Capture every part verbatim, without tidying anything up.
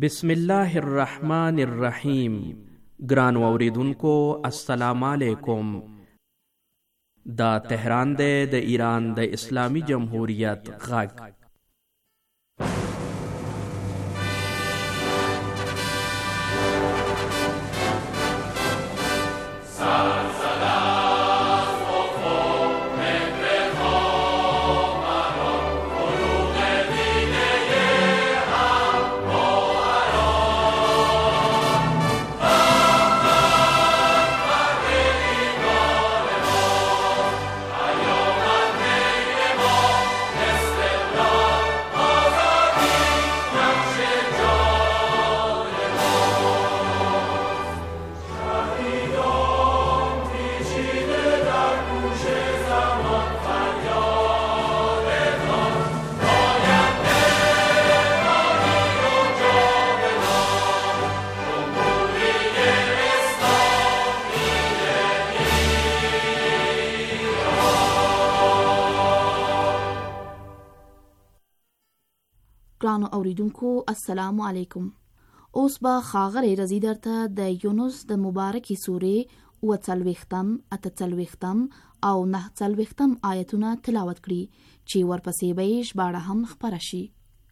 بسم الله الرحمن الرحیم. ګران اوریدونکو السلام علیکم. دا تهران دی د ایران د اسلامی جمهوریت غږ. ګرانو اوریدونکو السلام علیکم. اوس به ښاغلی رضی درته د یونس د مبارکې سورې اووه څلوېښتم، اته څلوېښتم او نهه څلوېښتم آیتونه تلاوت کړي چې ورپسې به یې ژباړه هم خپره شي.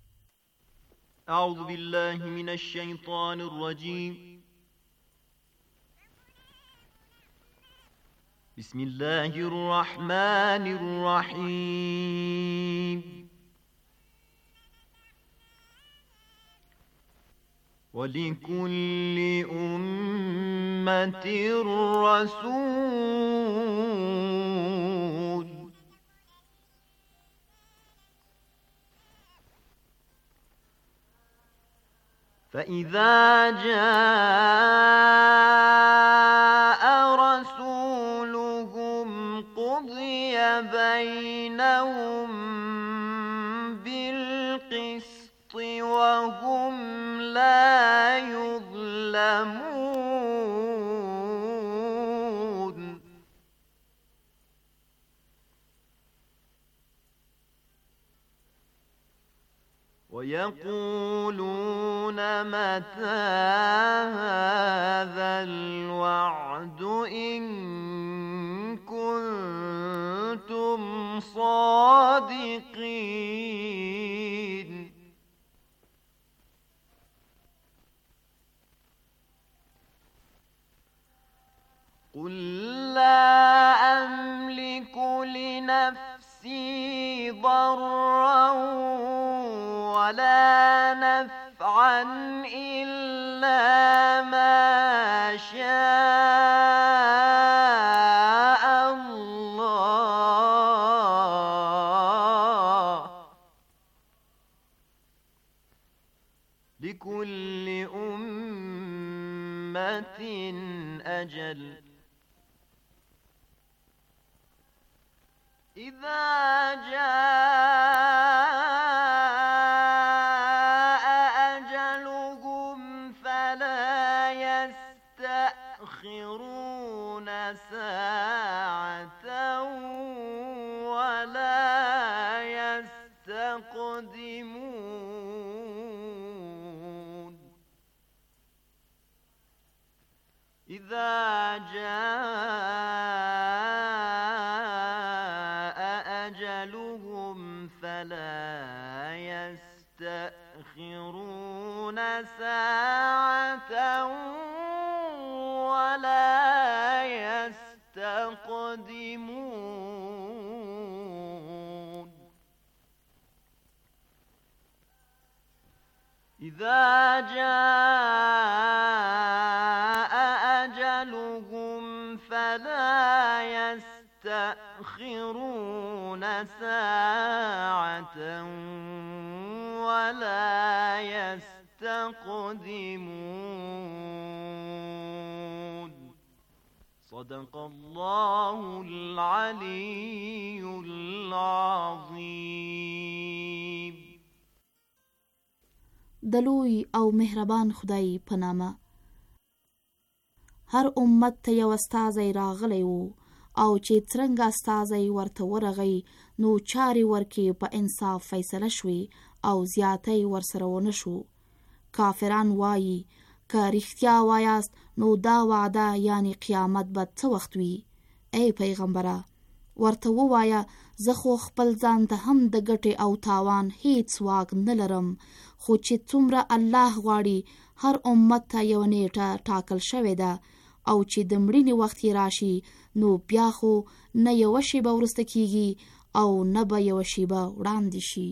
اعوذ بالله من الشیطان الرجیم. بسم الله الرحمن الرحیم. وَلِكُلِّ أُمَّةٍ رَّسُولٌ فَإِذَا جَاءَ رَسُولُهُمْ قُضِيَ بَيْنَهُم بِالْقِسْطِ وَهُمْ لا يظلمون. ويقولون متى هذا الوعد إن كنتم صادقين. قل لا أملك لنفسي ضرا ولا نفعا إلا ما شاء الله. لكل أمة أجل. إذا جاء أجلهم فلا يستأخرون ساعة ولا يستقدمون. إذا جاء أجلهم فلا يستأخرون ساعة ولا يستقدمون. إذا جاء أجلهم فلا يستأخرون ساعة ولا يستقدمون. صدق الله العلي العظيم. د لوی او مهربان خدای په نامه. هر امت ته یو استازی راغلی و او چې څرنګه استازی ورته ورغی نو چارې ورکې په انصاف فیصله شوې او زیاتی ورسره ونه شو. کافران وایي که رښتیا وایاست نو دا وعده یعنی قیامت به څه وخت وي؟ ای پیغمبره ورته ووایه زه خو خپل ځان ته هم د ګټې او تاوان هیڅ واک نه لرم، خو چې څومره الله غواړي هر امت ته یو نیټه ټاکل شوې ده او چې د مړینې وخت یې راشي نو بیا خو نه یوه شیبه وروسته کیږي او نه به یوه شیبه وړاندې شي.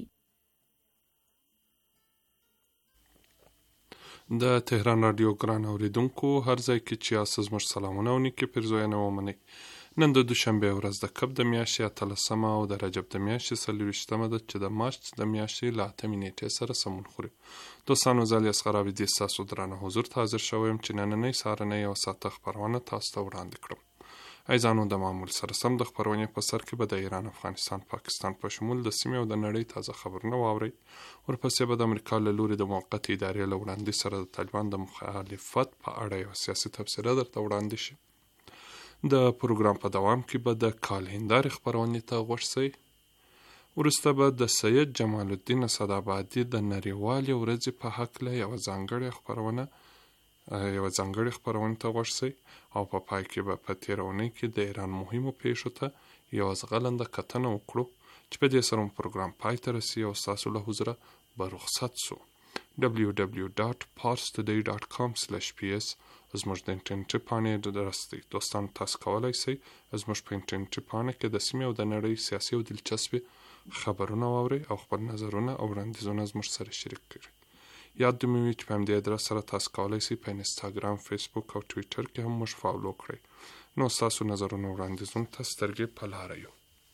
د تهران رادیو ګران اوریدونکو هر ځای کې چې یاست زموږ سلامونه او نیکې پیرزوینه ومنئ. نن د دوشنبې ورځ د کب د میاشتې اتلسمه او د رجب د میاشتې څلرویشتمه ده چې د مارچ د میاشتې له اتمې نیټې سره سمون خوري. دوستانو زه الیاس غرابي دې ستاسو درانه حضور ته حاضر شوی یم چې نننۍ سهارنۍ او ساعته خپرونه تاسو ته وړاندې کړم. عزیزانو د معمول سره سم د خپرونې په سر کې به د ایران، افغانستان، پاکستان په شمول د سیمې او د نړۍ تازه خبرونه واورئ. ورپسې به د امریکا له لوري د موقتې ادارې له وړاندې سره د طالبان د مخالفت په اړه یو سیاسي تبصره درته وړاندې شي. د پروګرام په دوام کې به د کال هندارې خپرونې ته غوږ شئ. وروسته به د سید جمال الدین اسدابادي د نړیوالې ورځې په هکله یوه ځانګړې خپرونه یوه ځانګړې خپرونې ته غوږ شئ او په پای کې به په تېره اونۍ کې د ایران مهمو پیښو ته یوه ځغلنده کتنه وکړو چې په دې سره مو پروګرام پای ته رسي او ستاسو له حضوره به رخصت سو. دبلیو دبلیو ډاټ پارس ټوډی ډاټ کام سلیش پی اس زموږ د انټرنیټي پاڼې درس دی. دوستانو تاسو کولی شئ زموږ په انټرنیټي پاڼه کې د سیمې او د نړۍ سیاسي او دلچسپې خبرونه واورئ او خپل نظرونه او وړاندیزونه زموږ سره شریک کړئ. یاد دې مې وي چې په همدې ادرس سره تاسو کولی شئ په انسټاګرام، فیسبوک او ټویټر کې هم موږ فالو کړئ. نو ستاسو نظرونه او وړاندیزونو ته سترګې په لاره یو.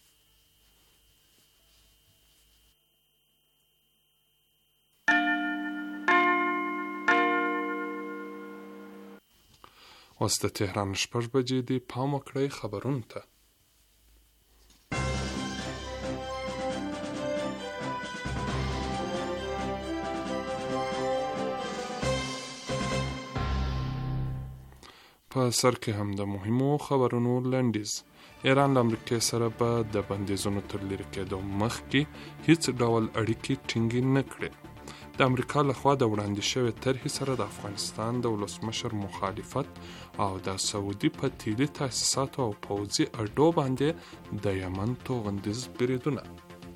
اوس د تهران شپږ بجې دي. پام وکړئ خبرونو ته. په سر کې هم د مهمو خبرونو لنډیز. ایران له امریکې سره به د بندیزونو تر لرې کېدو مخکې هیڅ ډول اړیکې ټینګې نه کړي. د امریکا لخوا د وړاندې شوې طرحې سره د افغانستان د ولسمشر مخالفت او د سعودي په تیلي تاسیساتو او پوځي اډو باندې د یمن توغندیز بریدونه.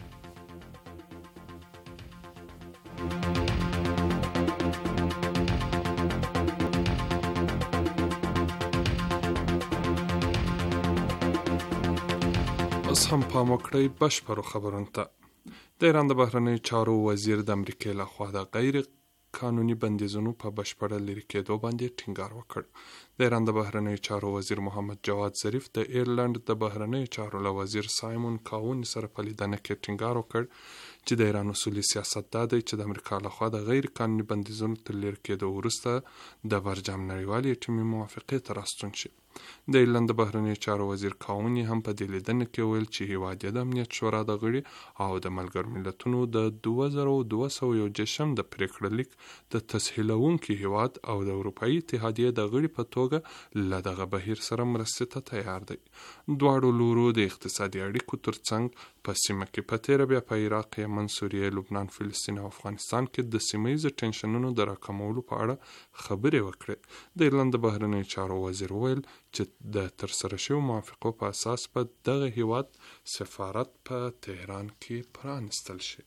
اوس هم پام وکړئ بشپړو خبرونو ته. د ایران د بهرنیو چارو وزیر د امریکې لخوا د غیر قانوني بندیزونو په بشپړه لرې کېدو باندې ټینګار وکړ. د ایران د بهرنیو چارو وزیر محمد جواد ظریف د ایرلند د بهرنیو چارو له وزیر سایمون کاون سره په لیدنه کې ټینګار وکړ چې د ایران اصولي سیاست دا دی چې د امریکا لخوا د غیر قانوني بندیزونو تر لرې کېدو وروسته د برجام نړیوالې ټیمي موافقې ته راستون شي. د ایرلند د بهرنیو چارو وزیر کاون هم په دې لیدنه کې ویل چې هیواد یې د امنیت شورا د غړي او د ملګرو ملتونو د دوه زره دوه سوه یو جشم د پریکړه لیک د تسهیلونکي هیواد او د اروپایي اتحادیې د غړي په توګه له دغه بهیر سره مرستې ته تیار دی. دواړو لورو د اقتصادي اړیکو ترڅنګ په سیمه کې په تیره بیا په عراق، یمن، سوریه، لبنان، فلسطین او افغانستان کې د سیمه ییزو ټنشنونو د راکمولو په اړه خبرې وکړې. د ایرلند د بهرنیو چارو وزیر ویل چې د ترسره شویو موافقو په اساس په دغه هیواد سفارت په تهران کې پرانستل شي.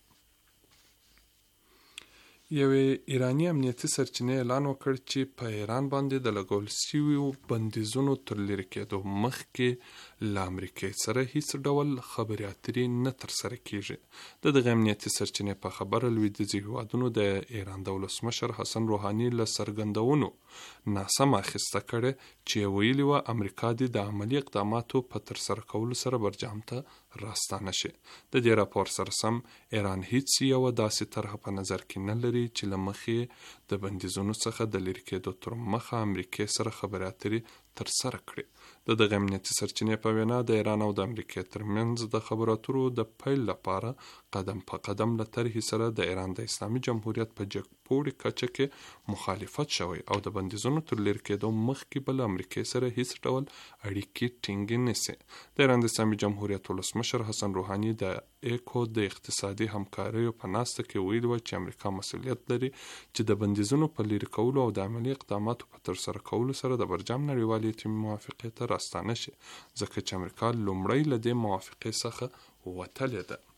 یوې ایرانی امنیتي سرچینې اعلان وکړ چې په ایران باندې د لګول شویو بندیزونو تر لرې کېدو مخکې له امریکې سره هیڅ ډول خبرې اترې نه ترسره کیږي. د دغه امنیتي سرچینې په خبره لویدیځي هیوادونو د ایران د ولسمشر حسن روحاني له څرګندونو ناسم اخیسته کړې چې ویلي وه امریکا دې د عملي اقداماتو په ترسره کولو سره برجام ته راستانه شي. د دې راپور سره سم ایران هیڅ یوه داسې طرحه په نظر کې نه لري چې له مخې د بندیزونو څخه د لرې کېدو تر مخه امریکې سره خبرې اترې ترسره کړي. د دغه امنیتي سرچینې په وینا د ایران او د امریکې ترمنځ د خبرو اترو د پیل لپاره قدم په قدم له طرحې سره د ایران د اسلامي جمهوریت په جګپوړي کچه کې مخالفت شوی او د بندیزونو تر لرې کېدو مخکې به له امریکې سره هیڅ ډول اړیکې ټینګې نشي. د ایران د اسلامي جمهوریت ولسمشر حسن روحاني د ایکو د اقتصادي همکاریو په ناسته کې ویلي و چې امریکا مسؤلیت لري چې د بندیزونو په لرې کولو او د عملي اقداماتو په ترسره کولو سره د برجام نړیوالې اټومي موافقې ته راستانه شي، ځکه چې امریکا لومړی له دې موافقې څخه وتلې ده.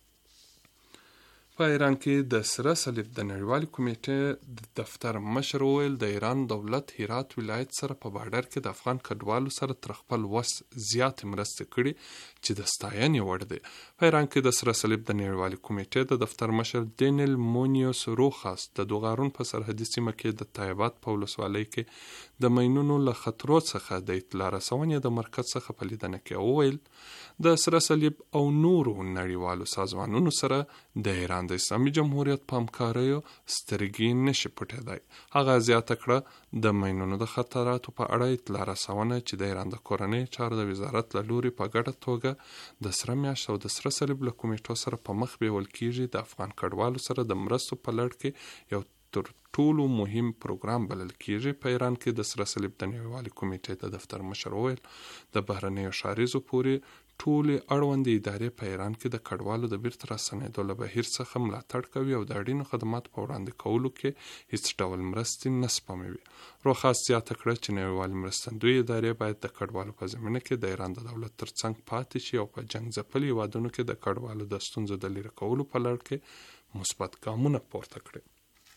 په ایران کې د سره صلیب د نړیوالې کمیټې د دفتر مشر وویل د ایران دولت هرات ولایت سره په بارډر کې د افغان کډوالو سره تر خپل وس زیاتې مرستې کړي چې د ستاینې وړ دی. په ایران کې د سره صلیب د نړیوالې کمیټې د دفتر مشر دینیل مونیوس روخاس د دوغارون په سرحدي سیمه کې د تایبات په ولسوالۍ کې د ماینونو له خطرو څخه د اطلاع رسونې د مرکز څخه په لیدنه کې وویل د سره صلیب او نورو نړیوالو سازمانونو سره د ایران د اسلامي جمهوریت په همکاریو سترګې نشي پټېدای. هغه زیاته کړه د ماینونو د خطراتو په اړه اطلاع رسونه چې د ایران د کورنۍ چارو د وزارت له لوري په ګډه توګه د سره میاشت او د سره صلیب له کمیټو سره په مخ بیول کیږي د افغان کډوالو سره د مرستو په لړ کې یو تر ټولو مهم پروګرام بلل کیږي. په ایران کې د سره صلیب د نړیوالې کمیټې د دفتر مشر وویل د بهرنیو شاریزو پورې ټولې اړوندې ادارې په ایران کې د کډوالو د بیرته راستنېدو له بهیر څخه ملاتړ کوي او د اړینو خدماتو په وړاندې کولو کې هیڅ ډول مرستې نه سپموي. روخاس زیاته کړه چې نړیوالې مرستندویې ادارې باید د کډوالو په زمینه کې د ایران د دولت ترڅنګ پاتې شي او په جنګ ځپلي هیوادونو کې د کډوالو د ستونزو د لرې کولو په لړ کې مثبت ګامونه پورته کړي.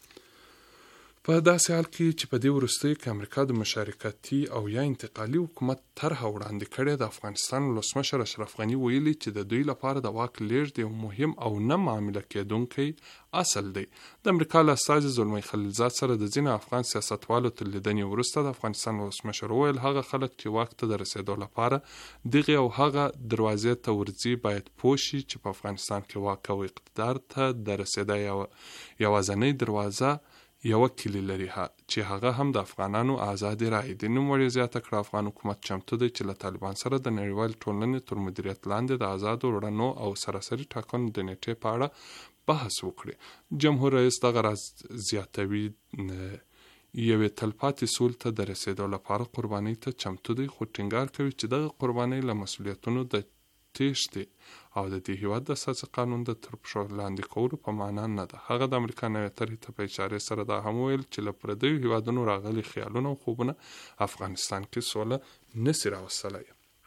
په داسې حال کې چې په دې وروستیو کې امریکا د مشارکتي او یا انتقالي حکومت طرحه وړاندې کړې، د افغانستان ولسمشر اشرف غني ویلي چې د دوی لپاره د واک لیږد یو مهم او نه معامله کېدونکی اصل دی. د امریکا له استازي زلمي خلیلزاد سره د ځینو افغان سیاستوالو تر لیدنې وروسته د افغانستان ولسمشر وویل هغه خلک چې واک ته د رسېدو لپاره دغې او هغه دروازې ته ورځي باید پوه شي چې په افغانستان کې واک او اقتدار ته د رسېدا یوازینۍ دروازه یو کلی لري چې هغه هم د افغانانو آزادي رایې دي. نوموړي زیاته کړه افغان حکومت چمتو دی چې له طالبان سره د نړیوالې ټولنې تر مدیریت لاندې د آزادو رڼو او سراسري ټاکنو د نیټې په اړه بحث وکړي. جمهور رئیس دغه راز زیاتوي یوې تلپاتې سولې ته د رسېدو لپاره قربانۍ ته چمتو دی، خو ټینګار کوي چې دغه قربانۍ له مسؤلیتونو د تېښتې او د دې هیواد د اساسي قانون د تر پښو لاندې کولو په معنا نه ده. هغه د امریکا نوې طرحې ته په اشارې سره دا هم ویل چې له پردیو هیوادونو راغلي خیالونه او خوبونه افغانستان کې سوله نسي راوستلی.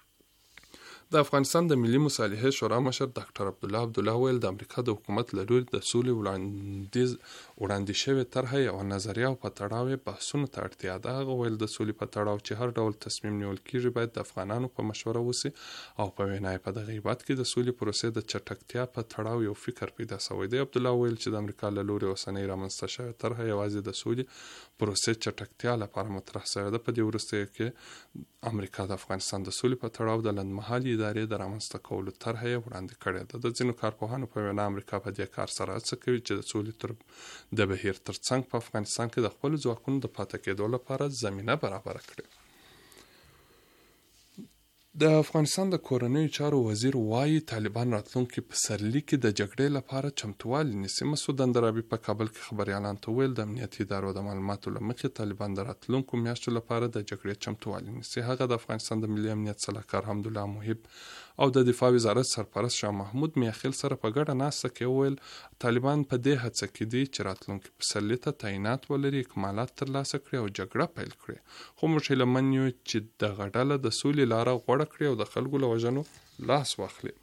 د افغانستان د ملي مصالحې شورا مشر ډاکټر عبدالله عبدالله ویل د امریکا د حکومت له لوري د سولې وړاندیز وړاندې شوې طرحه یوه نظریه او په تړاو بحثونو ته اړتیا ده. هغه ویل د سولې په تړاو چې هر ډول تصمیم نیول کیږي باید د افغانانو په مشوره وسی او په وینا په دغه هیواد کې د سولې پروسې د چټکتیا په تړاو یو فکر پیدا شوی دی. عبدالله ویل چې د امریکا له لوري اوسنۍ رامنځته شوې طرحه یوازې د سولې پروسې چټکتیا لپاره مطرح شوې ده. په دې وروستیو کې امریکا د افغانستان د سولې په تړاو د لنډمهالي ادارې د رامنځته کولو طرحه یې وړاندې کړې ده. د ځینو کارپوهانو په وینا امریکا په دې کار سره هڅه کوي چې د سولې تر د بهیر ترڅنګ په افغانستان کې د خپلو ځواکونو د پاتې کېدو لپاره زمینه برابره کړي. د افغانستان د کورنیو چارو وزیر وایي طالبان راتلونکي پسرلي کې د جګړې لپاره چمتووالی نیسي. مسعود اندرابي په کابل کې خبریالانو ته ویل د امنیتي ادارو د معلوماتو له مخې طالبان د راتلونکو میاشتو لپاره د جګړې چمتووالی نیسي. هغه د افغانستان د ملي امنیت سلاکار حمدالله محب او د دفاع وزارت سرپرست شاه محمود میاخیل سره په ګډه ناسته کې وویل طالبان په دې هڅه کې دي چې راتلونکي پسرلي ته تعینات ولري، اکمالات ترلاسه کړي او جګړه پیل کړي. خو موږ هیله من یو چې دغه ډله د سولې لاره غوره کړي او د خلکو له وژنو لاس واخلي.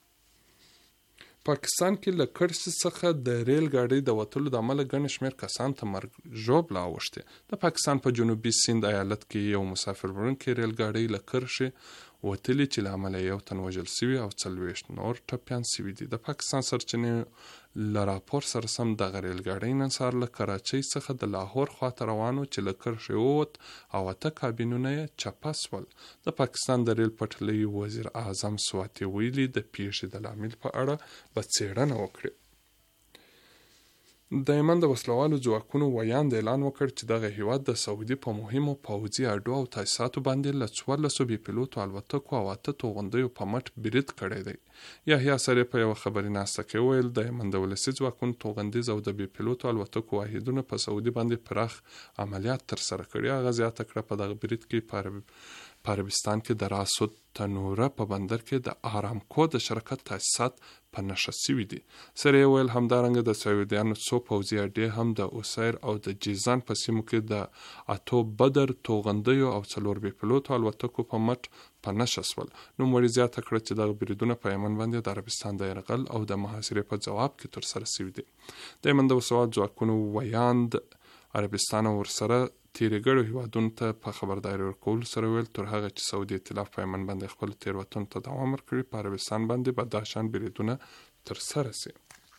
پاکستان کې له کرښې څخه د ریل ګاډۍ د وتلو د امله ګڼ شمېر کسان ته مرګ ژوبله اوښتې. د پاکستان په جنوبي سیند ایالت کې یو مسافر وړونکی ریل ګاډۍ له کرښې وتلي چې له امله یو تن وژل سوي او څلوېښت نور ټپیان سوي دي. د پاکستان سرچینې له راپور سره سم دغه ریل ګاډۍ نن سهار له کراچۍ څخه د لاهور خواته روانو چې له کرښې ووت او اته کابینونه یې چپه سول. د پاکستان د ریل پټلۍ وزیر اعظم سواتي ویلي د پیښې د لامل په اړه به څېړنه وکړي. د یمن د وسلوالو ځواکونو ویاند اعلان وکړ چې دغه هیواد د سعودي په مهمو پوځي اډو او تاسیساتو باندې له څوارلسو بې پیلوټو الوتکو او اته توغندیو په مټ برید کړی دی. یحیی سری په یوه خبري ناسته کې وویل د یمن د ولسي ځواکونو توغندیز او د بې پیلوټو الوتکو واحدونو په سعودي باندې پراخ عملیات ترسره کړي. هغه زیاته کړه په دغه برید کې په عربستان کې د راسود تنوره په بندر کې د آرامکو د شرکت تاسیسات په نښه سوي دي. سره یې ویل همدارنګه د سعودیانو څو پوځي اډې هم د اوسیر او د جیزان په سیمو کې د اتو بدر توغندیو او څلور بې پیلوټو الوتکو په مټ په نښه سول. نوموړي زیاته کړه چې دغه بریدونه په یمن باندې د عربستان د یرغل او د محاصرې په ځواب کې ترسره سوي دي. د یمن د وسلوال ځواکونو ویاند عربستان او ورسره تیرې ګړو هیوادونو ته په خبرداری ورکولو سره ویل تر هغه چې سعودي ائتلاف په یمن باندې خپل تیروتنو ته دوام ورکړي په عربستان باندې به دا شان بریدونه ترسره سي.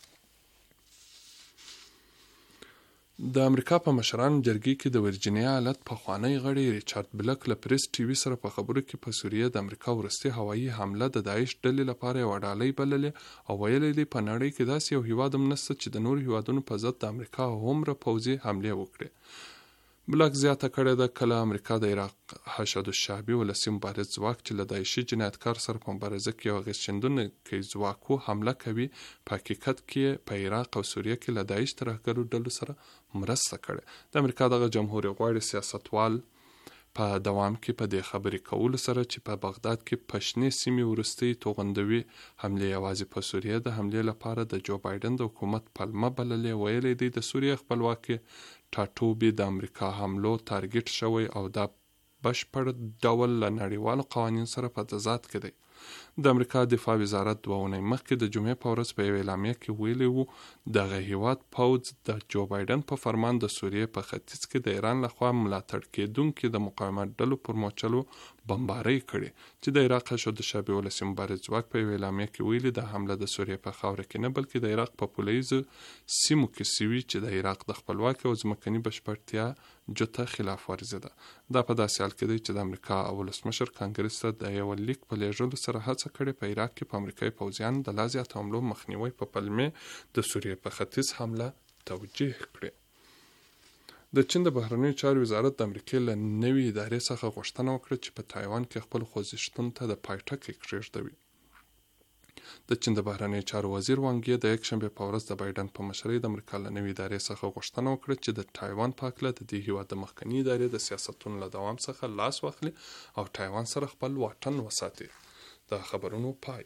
د امریکا په مشرانو جرګې کې د ورجینیا ایالت پخوانی غړی ریچارډ بلک له پریس ټي وي سره په خبرو کې په سوریه د امریکا وروستي هوایي حمله د داعش ډلې لپاره یوه ډالۍ بللې او ویلي دی په نړۍ کې داسې یو هیواد هم نشته چې د نورو هیوادونو په ضد د امریکا هومره پوځي حملې وکړي. بلک زیاته کړې ده کله امریکا د عراق حشد الشعبي ولسي مبارز ځواک چې له داعشي جنایتکار سره په مبارزه کې یو اغېزمنونکی ځواک حمله کوي په حقیقت کې په عراق او سوریه کې له داعش ترهګرو ډلو سره مرسته کړې. د امریکا دغه جمهور غواړي سیاستوال په دوام کې په دې خبرې کولو سره چې په بغداد کې په شنې سیمې وروستۍ توغندوي حملې یوازې په سوریه د حملې لپاره د جو بایډن د حکومت پلمه بللې. ویلي دی د سوریه خپلواکي ټاټوبي د امریکا حملو تارګټ شوی او دا بشپړ ډول له نړیوالو قوانینو سره په تضاد کې دی. د امریکا دفاع وزارت دوه اونۍ مخکې د جمعې په ورځ په یوه اعلامیه کې ویلي وو دغه هیواد پوځ د جو بایډن په فرمان د سوریې په ختیځ کې د ایران لخوا ملاتړ کېدونکي د مقاومت ډلو پر موچلو بمبارۍ کړي چې د عراق حشد الشعبي ولسي مبارز ځواک په یوه اعلامیه کې ویلي د حمله د سوریې په خاوره کې نه بلکې د عراق په پولیزو سیمو کې سوي چې د عراق د خپلواکۍ او ځمکني بشپړتیا جوته خلاف ورزي ده. دا په داسې حال کې دی چې د امریکا ولسمشر کانګرس ته د یو لیک په لیږلو سره هڅه کړې په عراق کې په امریکایي پوځیانو د لا زیاتو حملو مخنیوي په پلمې د سوریې په ختیځ حمله توجیه کړې. د چین د بهرنیو چارو وزارت د امریکې له نوې ادارې څخه غوښتنه وکړه چې په تایوان کې خپل خوځښتونو ته د پای ټکی کېږدوي. د چین د بهرنیو چارو وزیر وانګ یی د یکشنبې په ورځ د بایډن په مشرۍ د امریکا له نوې ادارې څخه غوښتنه وکړه چې د تایوان په هکله د دې هیواد د مخکني ادارې د سیاستونو له دوام څخه لاس واخلي او تایوان سره خپل واټن وساتي. د خبرونو پای.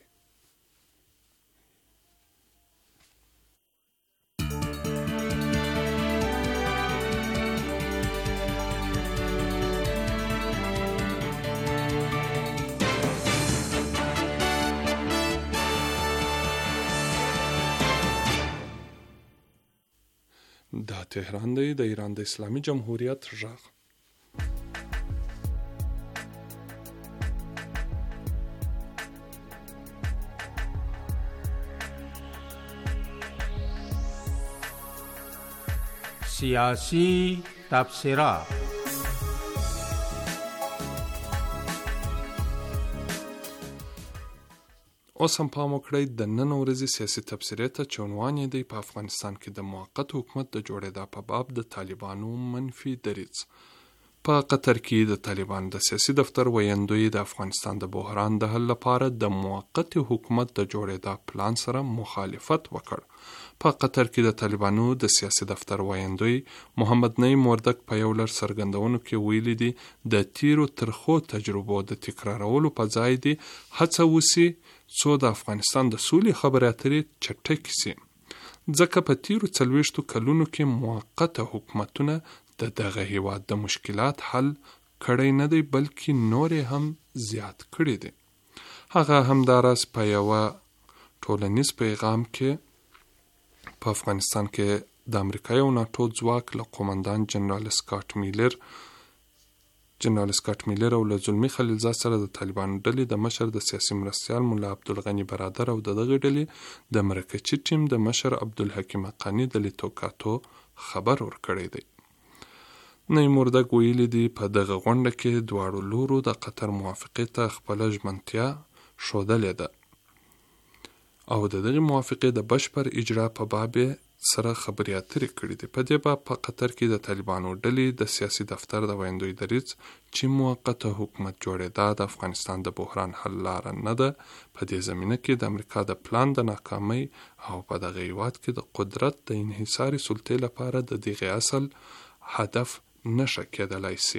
دا تهران دی د ایران د اسلامي جمهوریت غږ. سیاسی تبصرات. اوس هم پام وکړئ د نن ورځې سیاسي تبصرې ته چې عنوان یې دی په افغانستان کې د موقت حکومت د جوړېدا په باب د طالبانو منفي دریځ. په قطر کې د طالبانو د سیاسي دفتر ویاندوی د افغانستان د بحران د حل لپاره د موقت حکومت د جوړېدا پلان سره مخالفت وکړ. په قطر کې د طالبانو د سیاسي دفتر ویاندوی محمد نعیم وردک په یو لړ څرګندونو کې ویلي دي د تیرو ترخو تجربو د تکرارولو په ځای دي هڅه وسي څو د افغانستان د سولې خبرې اترې چټکې سي، ځکه په تیرو څلوېښتو کلونو کې موقته حکومتونه د دغه هیواد د مشکلات حل کړی نه دی بلکې نور هم زیات کړی دی. هغه همداراز په یوه ټولنیز پیغام کې په افغانستان کې د امریکا یو ناټو ځواک له قومندان جنرال سکاټ میلر جنرال سکاټ میلر او له زلمي خلیلزاد سره د طالبانو ډلې د مشر د سیاسي مرستیال ملا عبدالغني برادر او د دغه ډلې د مرکچي ټیم د مشر عبدالحکیم حقاني د لیتوکاتو خبر ورکړی دی. نعیم وردک ویلي دي په دغه غونډه کې دواړو لورو د قطر موافقې ته خپله ژمنتیا ښودلې ده او د دغه موافقې د بشپړ اجرا په باب سره خبرې اترې کړې دي. په دې باب په قطر کې د طالبانو ډلې د سیاسي دفتر د ویندوی دریځ چې موقته حکومت جوړېدا د افغانستان د بحران حل لاره نه ده. په دې زمینه کې د امریکا د پلان د ناکامۍ او په دغه هیواد کې د قدرت د انحصاري سلطې لپاره د دغه اصل هدف نشه کېدلی سي.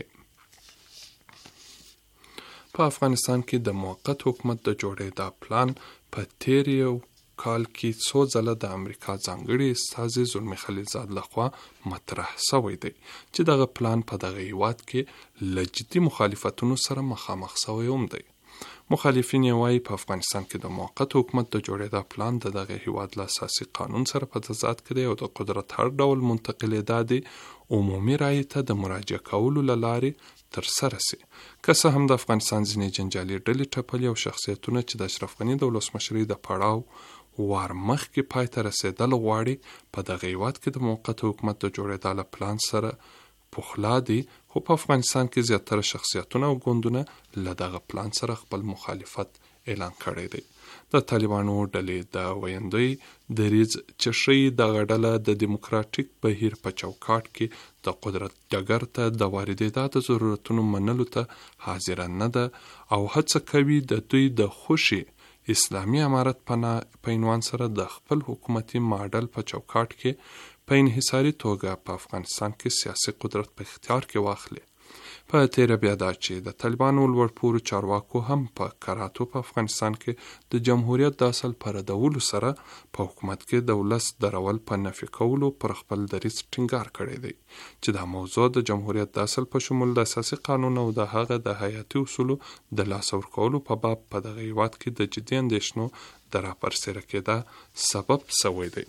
په افغانستان کې د موقت حکومت د جوړېدا پلان په تیر یو کال کې څو ځله د امریکا ځانګړي استازي زلمي خلیلزاد لخوا مطرح شوی دی چې دغه پلان په دغه هیواد کې له جدي مخالفتونو سره مخامخ شوی هم دی. مخالفین یې وایي په افغانستان کې د موقت حکومت د جوړېدا پلان د دغه هیواد له اساسي قانون سره په تضاد کې دی او د قدرت هر ډول منتقلېدا د عمومي رایې ته د مراجعه کولو له لارې ترسره سي. که څه هم د افغانستان ځینې جنجالي ډلې ټپلې او شخصیتونه چې د اشرف غني د ولسمشرۍ د پړاو وار مخکې پای ته رسېدل غواړي په دغه هیواد کې د موقت حکومت د جوړېدا له پلان سره پخلا دي، خو په افغانستان کې زیاتره شخصیتونه او ګوندونه له دغه پلان سره خپل مخالفت اعلان کړی دی. د طالبانو ډلې د ویندوی دریځ چې ښیي دغه ډله د دیموکراتیک بهیر په چوکاټ کې د قدرت ډګر ته د واردېدا د ضرورتونو منلو ته حاضره نه ده او هڅه کوي د دوی د خوشي اسلامي امارت په عنوان سره د خپل حکومتي ماډل په چوکاټ کې په انحصاري توګه په افغانستان کې سیاسي قدرت په اختیار کې واخلي. په تیره بیا دا چې د طالبانو لوړپوړو چارواکو هم په کراتو په افغانستان کې د جمهوریت د اصل په ردولو سره په حکومت کې د ولس درول په نفي کولو پر خپل دریځ ټینګار کړی دی چې دا موضوع د جمهوریت د اصل په شمول د اساسي قانون او د هغه د حیاتي اصولو د لاسه ورکولو په باب په دغه هیواد کې د جدي اندېښنو د راپرسېره کېدا سبب شوی دی.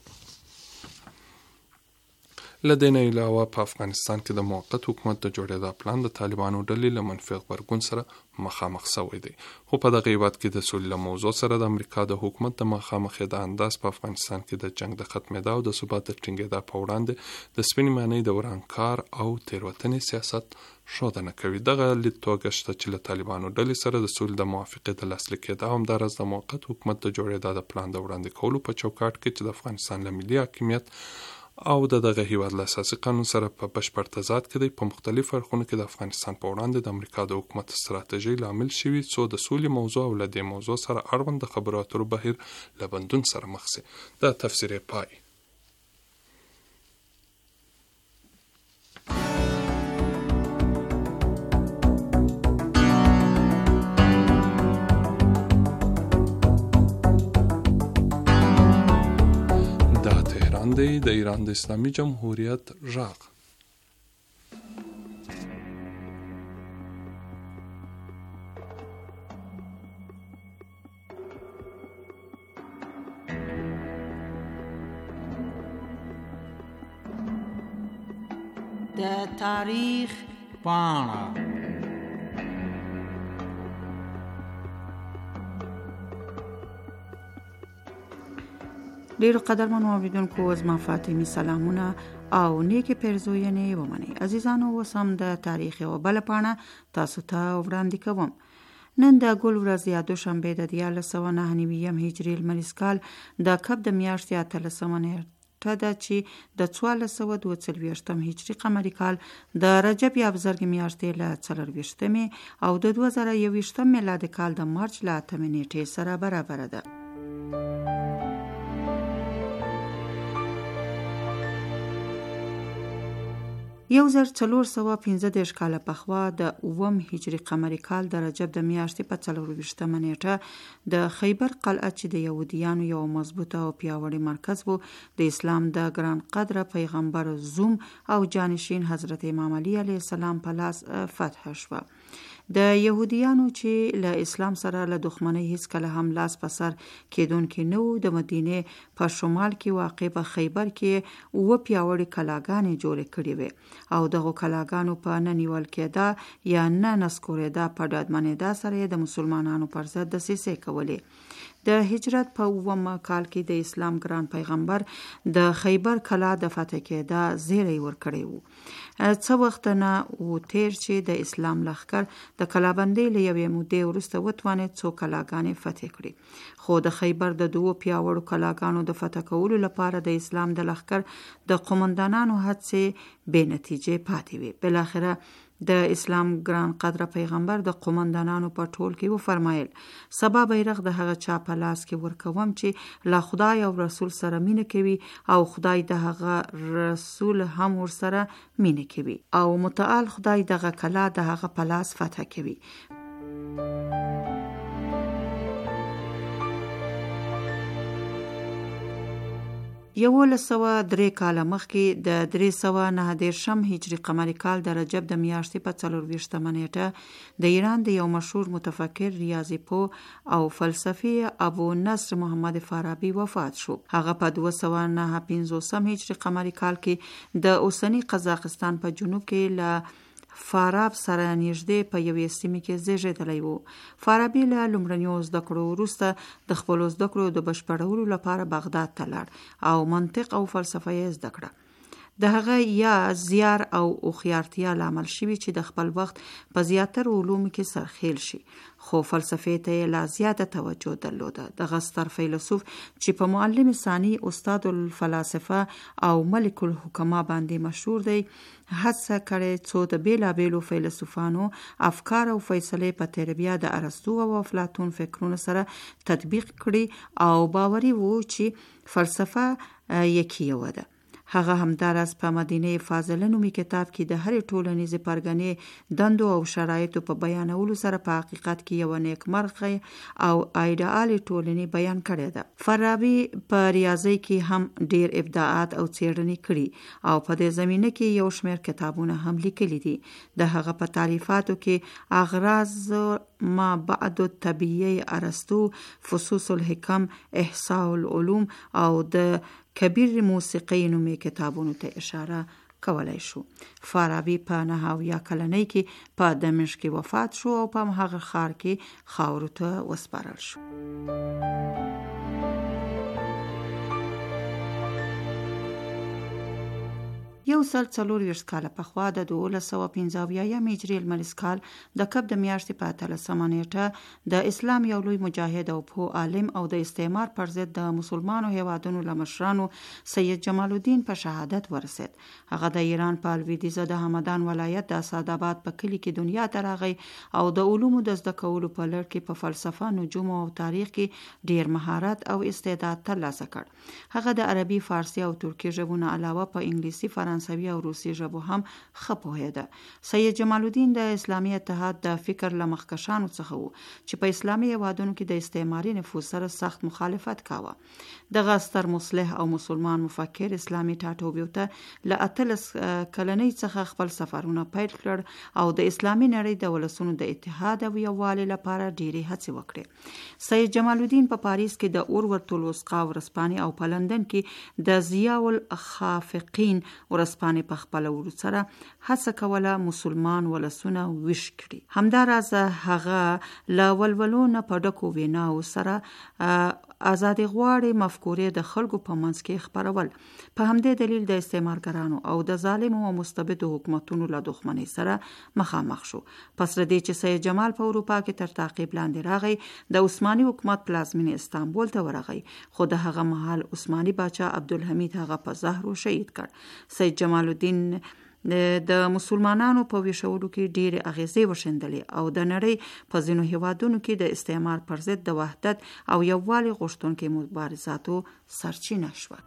له دې نه علاوه په افغانستان کې د موقت حکومت د جوړېدا پلان د طالبانو ډلې له منفي غبرګون سره مخامخ شوی دی، خو په دغه هیواد کې د سولې له موضوع سره د امریکا د حکومت د مخامخېدا انداز په افغانستان کې د جنگ د ختمېدا او د ثبات د ټینګېدا په وړاندې د سپینې معنی د ورانکار او تېروتنې سیاست ښودنه کوي. دغه لیدتوګه شته چې له طالبانو ډلې سره د سولې د موافقې د لاسلیک کېدا همداراز د موقت حکومت د جوړېدا د پلان د وړاندې کولو په چوکاټ کې چې د افغانستان له ملي حاکمیت او د دغه هیواد له اساسي قانون سره په بشپړ تضاد کې دی. په مختلفو اړخونو کې د افغانستان په وړاندې د امریکا د حکومت ستراتیژۍ لامل شوي څو د سولې موضوع او له دې موضوع سره اړوند د خبرو اترو بهیر له بندون سره مخ شي. دا تفسیر پای. د ایران د اسلامي جمهوریت غږ د تاریخ پاڼه. ډیرو قدرمنو اوریدونکو زما فاطمي سلامونه او نیکی پیرزوینې ومنئ. عزیزانو اوس هم د تاریخ یوه بله پاڼه تاسو ته وړاندې کوم. نن د ګل ورځ یا دوشنبې د دیارلس سوه نهه نوي هجري لمریز کال د کب د میاشتې اتلسمه نیټه ده چې د څوارلس سوه دوه څلوېښتم هجري قمري کال د رجب یا بزرګ میاشتې له څلرویشتمې او د دوه زره یوویشتم میلادي کال د مارچ له اتمې نیټې سره برابره ده. یو زر څلور سوه پنځه دېرش کاله پخوا د اووم هجري قمري کال د رجب د میاشتې په څلرویشتمه نیټه د خیبر قلعه چې د یهودیانو یو مضبوطه او پیاوړی مرکز و د اسلام د ګران قدره پیغمبر زوم او جانشین حضرت امام علی علیه السلام په لاس فتح شوه. د یهودیانو چې له اسلام سره له دښمنۍ هیڅ کله هم لاس په سر کېدونکي نه وو، د مدینې په شمال کې واقع په خیبر کې اووه پیاوړې کلاګانې جوړې کړې وې او دغو کلاګانو په نه نیول کېدا یا نه نسکورېدا په ډاډمنېدا سره د مسلمانانو پر ضد دسیسې کولې. د هجرت په اووم کال کې د اسلام ګران پیغمبر د خیبر کلا د فتح کېدا زیری ورکړی وو. څه وخت نه و تیر چې د اسلام لښکر د کلابندۍ له یوې مودې وروسته وتوانید څو کلاګانې فتح کړي، خو د خیبر د دوو پیاوړو کلاګانو د فتح کولو لپاره د اسلام د لښکر د قومندانانو هڅې بې نتیجې پاتې وي. بالاخره د اسلام ګران قدره پیغمبر د قومندانانو په ټول کې وفرمایل سبا بیرغ د هغه چا په لاس کې ورکوم چې لا خدای او رسول سره مینه کوي او خدای د هغه رسول هم ور سره مینه کوي او متعال خدای دغه کلا د هغه په لاس فتح کوي. یولس سوه درې کاله مخکې د درې سوه نهه دېرشم هجري قمري کال د رجب د میاشتې په څلرویشتمه نیټه د ایران د یو مشهور متفکر، ریاضي پوه او فلسفي ابو نصر محمد فارابي وفات شو. هغه په دوه سوه نهه پنځوسم هجري قمري کال کې د اوسني قزاقستان په جنوب کې له فاراب سره نږدې په یوې سیمې کې زیږېدلی و. فارابي له لومړنیو زده کړو وروسته د خپلو زده کړو د بشپړولو لپاره بغداد ته لاړ او منطق او فلسفه یې زده کړه. د هغه یا زیار او هوښیارتیا لامل شوي چې د خپل وخت په زیاترو علومو کې سرخیل شي، خو فلسفې ته یې لا زیاته توجه درلوده. دغه ستر فیلسوف چې په معلم ثاني استاد الفلاسفه او ملک الحکما باندې مشهور دی، هڅه کړې څو د بیلابیلو فیلسوفانو افکار او فیصلې په تربیه د ارسطو او افلاطون فکرونو سره تطبیق کړي او باوري وو چې فلسفه یکی یو ده. هغه همداراز په مدینه فاضله نومي کتاب کې د هرې ټولنیزې پرګنې دندو او شرایطو په بیانولو سره په حقیقت کې یو نیکمرغه او ایډیالي ټولنې بیان کړې ده. فارابي په ریاضي کې هم ډیر ابداعات او څېړنې کړي او په دې زمینه کې یو شمېر کتابونه هم لیکلي دي. د هغه په تالیفاتو کې اغراض ما بعد الطبیعه ارسطو، فصوص الحکم، احصاء العلوم او د کبیر موسیقی نومي کتابونو ته اشاره کولای شو. فارابي په نهه اویا کلنۍ کې په دمشق کې وفات شو او په هغه ښار کې خاورو ته وسپارل شو. یو سل څلور ویشت کاله پخوا د دولس سوه پنځه اویایم هجري لمریز کال د کب د میاشتې په اتلسمه نیټه د اسلام یو لوی مجاهد او پوه عالم او د استعمار پر ضد د مسلمانو هیوادونو له مشرانو سید جمال الدین په شهادت ورسید. هغه د ایران په لویدیځه د همدان ولایت د اسداباد په کلي کې دنیا ته راغی او د علومو د زده کولو په لړ کې په فلسفه، نجوم او تاریخ کې ډیر مهارت او استعداد ترلاسه کړ. هغه د عربي، فارسي او ترکي ژبونو علاوه په انګلیسي، فرانسوي او روسي ژبو هم ښه پوهېده. سید جمال الدین د اسلامي اتحاد د فکر له مخکښانو څخه و چې په اسلامي هیوادونو کې د استعماري نفوذ سره سخت مخالفت کاوه. دغه ستر مصلح او مسلمان مفکر اسلامي ټاټوبیو ته له اتلس کلنۍ څخه خپل سفرونه پیل کړ او د اسلامي نړۍ د ولسونو د اتحاد او یووالي لپاره ډېرې هڅې وکړې. سید جمال الدین په پاریس کې د اورورتو الوثقا ورځپاڼې او په لندن کې د ضیاء الخافقین ورځپاڼې په خپله سره هڅه کوله مسلمان ولسونه ویش کړي. همداراز هغه له ولولو نه په ډکو ویناو سره آزادي غواړي مفکورې د خلکو په منځ کې خپرول. په همدې دلیل د استعمارګرانو او د ظالمو او مستبدو حکومتونو له دښمنۍ سره مخامخ شو. پس ردی چې سید جمال په اروپا کې تر تعقیب لاندې راغی، د عثماني حکومت پلازمینې استانبول ته ورغی، خو د هغه مهال عثماني باچا عبدالحمید هغه په زهر شهید کړ. سید جمال الدین د مسلمانانو په ویشولو کې ډېرې اغیزې وشیندلې او د نړۍ په ځینو هیوادونو کې د استعمار پر ضد د وحدت او یووالي غوښتونکو مبارزاتو سرچینه شوه.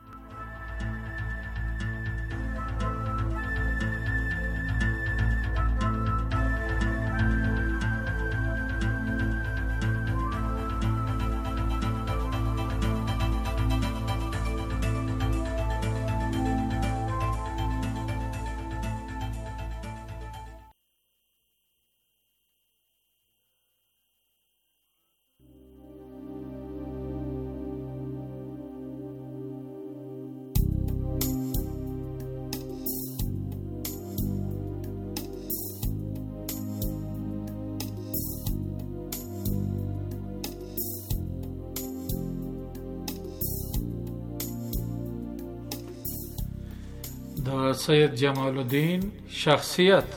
د سید جمال الدین شخصیت.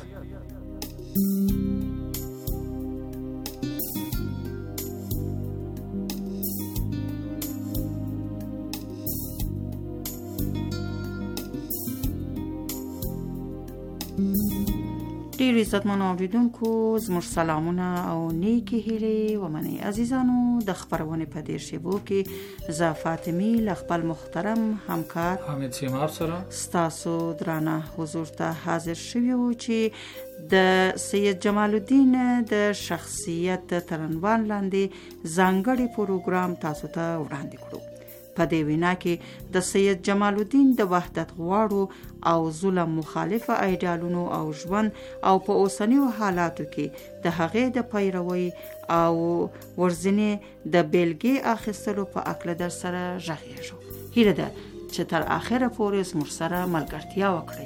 ډیر عزتمنو اوریدونکو زموږ سلامونه او نیکی هیلې ومنئ. عزیزانو د خبرونې په دې شیبو کې زه فاطمی له خپل محترم همکار حمید سیماب سره ستاسو درانه حضور ته حاضر شوی و چې د سید جمال الدین د شخصیت تر عنوان لاندې ځانګړی پروګرام تاسو ته وړاندې کړو. په دې وینا کې د سید جمال الدین د وحدت غواړو او ظلم مخالفه ایډیالونو او ژوند او په اوسنیو حالاتو کې د هغې د پیروي او ورځنې د بیلګې اخیستلو په اړه در سره غږیږو. هیله ده چې تر اخره پورې زموږ سره ملګرتیا وکړئ.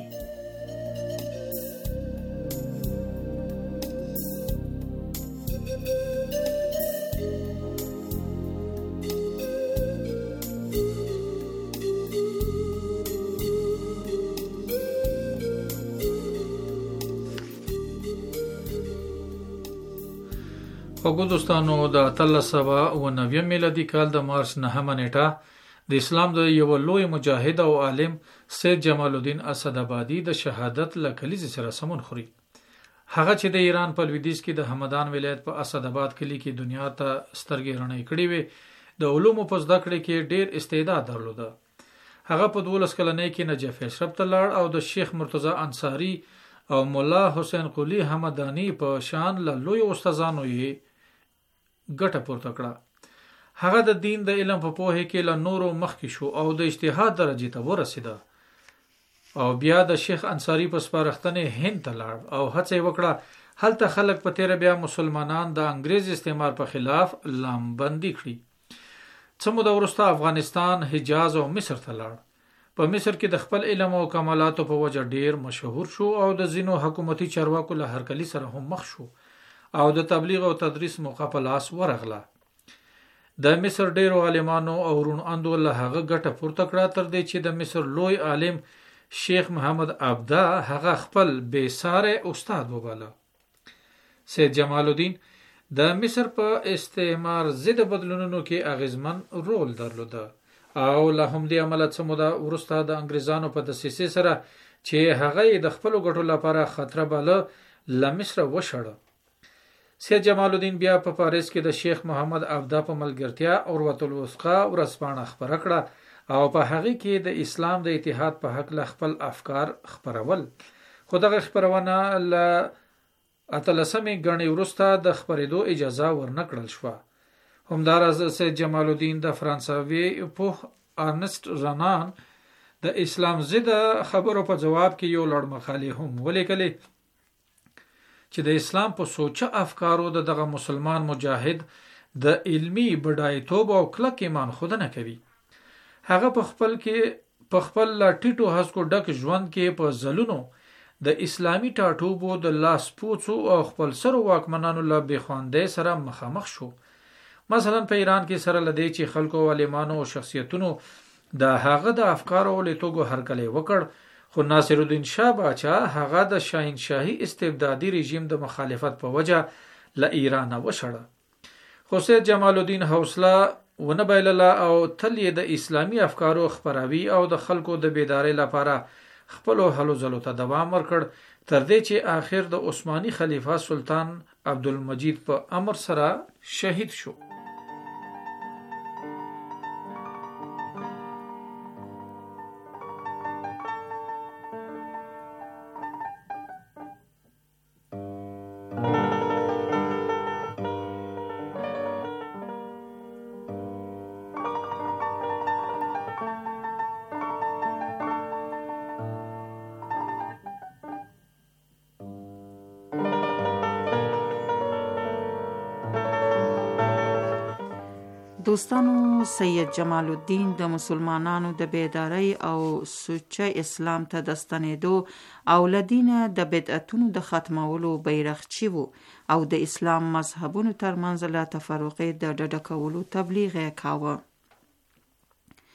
خوږو دوستانو، د اتلس سوه اوه نوي میلادي کال د مارچ نهمه نیټه د اسلام د یو لوی مجاهد او عالم سید جمال الدین اسدآبادي د شهادت له کلیزې سره سمون خوري. هغه چې د ایران په لویدیځ کې د همدان ولایت په اسدآباد کلی کې دنیا ته سترګې رڼې کړې وې، د علومو په زده کړې کې ډیر استعداد درلوده. هغه په دولس کلنۍ کې نجف اشرف ته لاړ او د شیخ مرتضی انصاری او مولا حسین قلی همدانی په شان له لوی استادانو یې ګټه پورته کړه. هغه د دین د علم په پوهه کې له نورو مخکې شو او د اجتهاد درجې ته ورسېده او بیا د شیخ انصاری په سپارښتنې هند ته لاړ او هڅه وکړه هلته خلک په تیره بیا مسلمانان د انګریز استعمار په خلاف لامبندي کړي. څه موده وروسته افغانستان، حجاز او مصر ته لاړ. په مصر کې د خپل علم او کمالاتو په وجه ډیر مشهور شو او د ځینو حکومتي چارواکو له هرکلي سره هم مخ شو او د تبلیغ او تدریس موقع په لاس ورغله. د مصر ډیرو عالمانو او رون اندو له هغه ګټه پورته کړه تر دې چې د مصر لوی عالم شیخ محمد عبده هغه خپل بې ساره استاد وباله. سید جمال الدین د مصر په استعمار ضد بدلونونو کې اغیزمن رول درلوده او له همدې عمله څه موده وروسته د انګریزانو په دسیسې سره چې هغه د خپلو ګټو لپاره خطر باله له مصر وشړه. سید جمال الدین بیا په پاریس کې د شیخ محمد عبده په ملګرتیا اروة الوثقا ورځپاڼه خپره کړه او په هغه کې د اسلام د اتحاد په حق له خپل افکار خپرول. خو دغه خپرونه له اتلسمې ګڼې وروسته د خپرېدو اجازه ورنکړل شوه. همداراز سید جمال الدین د فرانسوي پوه ارنست رنان د اسلام ضد خبرو په جواب کې یو لړ مقالې هم ولیکلې چې د اسلام په سوچه افکارو د دغه مسلمان مجاهد د علمی بډایتوب او کلک ایمان خودنه کوي. هغه په خپل کې په خپل ټیټو هسکو ډک ژوند کې په زلونو د اسلامی ټاټوبو د لاس پوڅو او خپل سر واکمنانو له بخواندې سره مخامخ شو. مثلا په ایران کې سره لدی چې خلکو عالمانو او شخصیتونو د هغه د افکارو له توګو هرکلی وکړ، خو ناصر الدین شاه باچا هغه د شاهنشاهي استبدادي رژیم د مخالفت په وجه له ایران وشړه. خو سید جمال الدین حوصله ونه بایلله او تل یې د اسلامی افکارو خپراوي او د خلکو د بیدارۍ لپاره خپل هلو ځلو ته دوام ورکړ تر دې چې آخر د عثماني خلیفہ سلطان عبدالمجید په امر سره شهید شو. دوستانو، سید جمال الدین د مسلمانانو د بیداری او سوچه اسلام ته د ستنېدو او له دینه د بدعتونو د ختمولو بیرغچی و او د اسلام مذهبونو ترمنځ له تفرقې د ډډه کولو تبلیغ یې کاوه.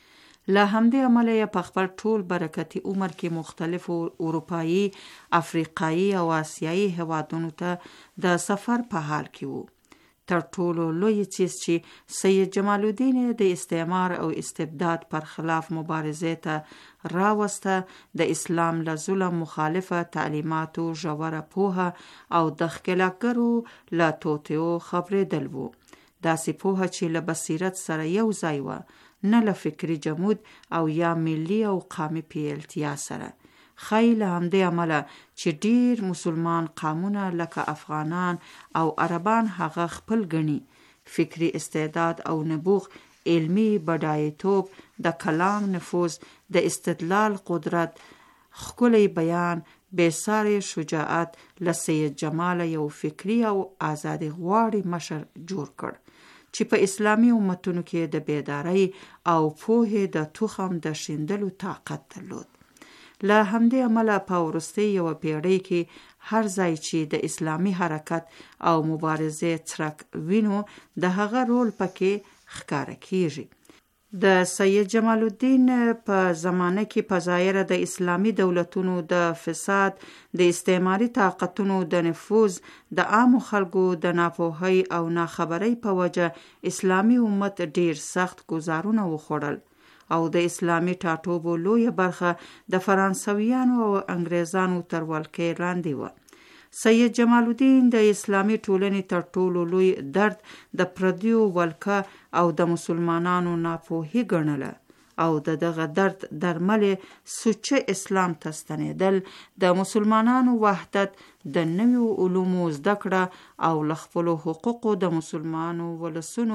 له همدې امله یې په خپل ټول برکتي عمر کې مختلفو اروپایي، افریقایي او آسیایي هیوادونو ته د سفر په حال کې وو. تر ټولو لوی چیز چې سید جمال الدین د استعمار او استبداد پر خلاف مبارزې ته راوسته د اسلام له ظلم مخالفه تعلیماتو ژوره پوهه او د ښکېلاکګرو له توطیو خبرېدل وو. داسې پوهه چې له بصیرت سره یو ځای وه، نه له فکري جمود او یا ملي او قامي پیلتیا سره. خی له همدې امله چې ډیر مسلمان قامونه لکه افغانان او عربان هغه خپل ګڼي، فکری استعداد او نبوغ، علمی بډایتوب، د کلام نفوذ، د استدلال قدرت، ښکلی بیان، بېساري شجاعت له سید جمال یو فکری او آزادي غواړي مشر جوړ کړ چې په اسلامي امتونو کې د بیدارۍ او پوهې د تخم د شیندلو طاقت درلود. له همدې امله په وروستۍ یوه پیړۍ کې هر ځای چې د اسلامي حرکت او مبارزې څرک وینو، د هغه رول پکې ښکاره کیږي. د سید جمال الدین په زمانه کې په ظاهره د اسلامي دولتونو د فساد، د استعماري طاقتونو د نفوذ، د عامو خلکو د ناپوهۍ او ناخبرۍ په وجه اسلامي امت ډیر سخت ګزارونه وخوړل او د اسلامي ټاټوبو لویه برخه د فرانسویانو او انګریزانو تر ولکې لاندې وه. سید جمال الدین د اسلامي ټولنې تر ټولو لوی درد د پردیو ولکه او د مسلمانانو ناپوهي ګڼله او د دغه درد درمل سوچه اسلام ته ستنېدل، د مسلمانانو وحدت، د نویو علومو زده کړه او له خپلو حقوقو د مسلمانو ولسونو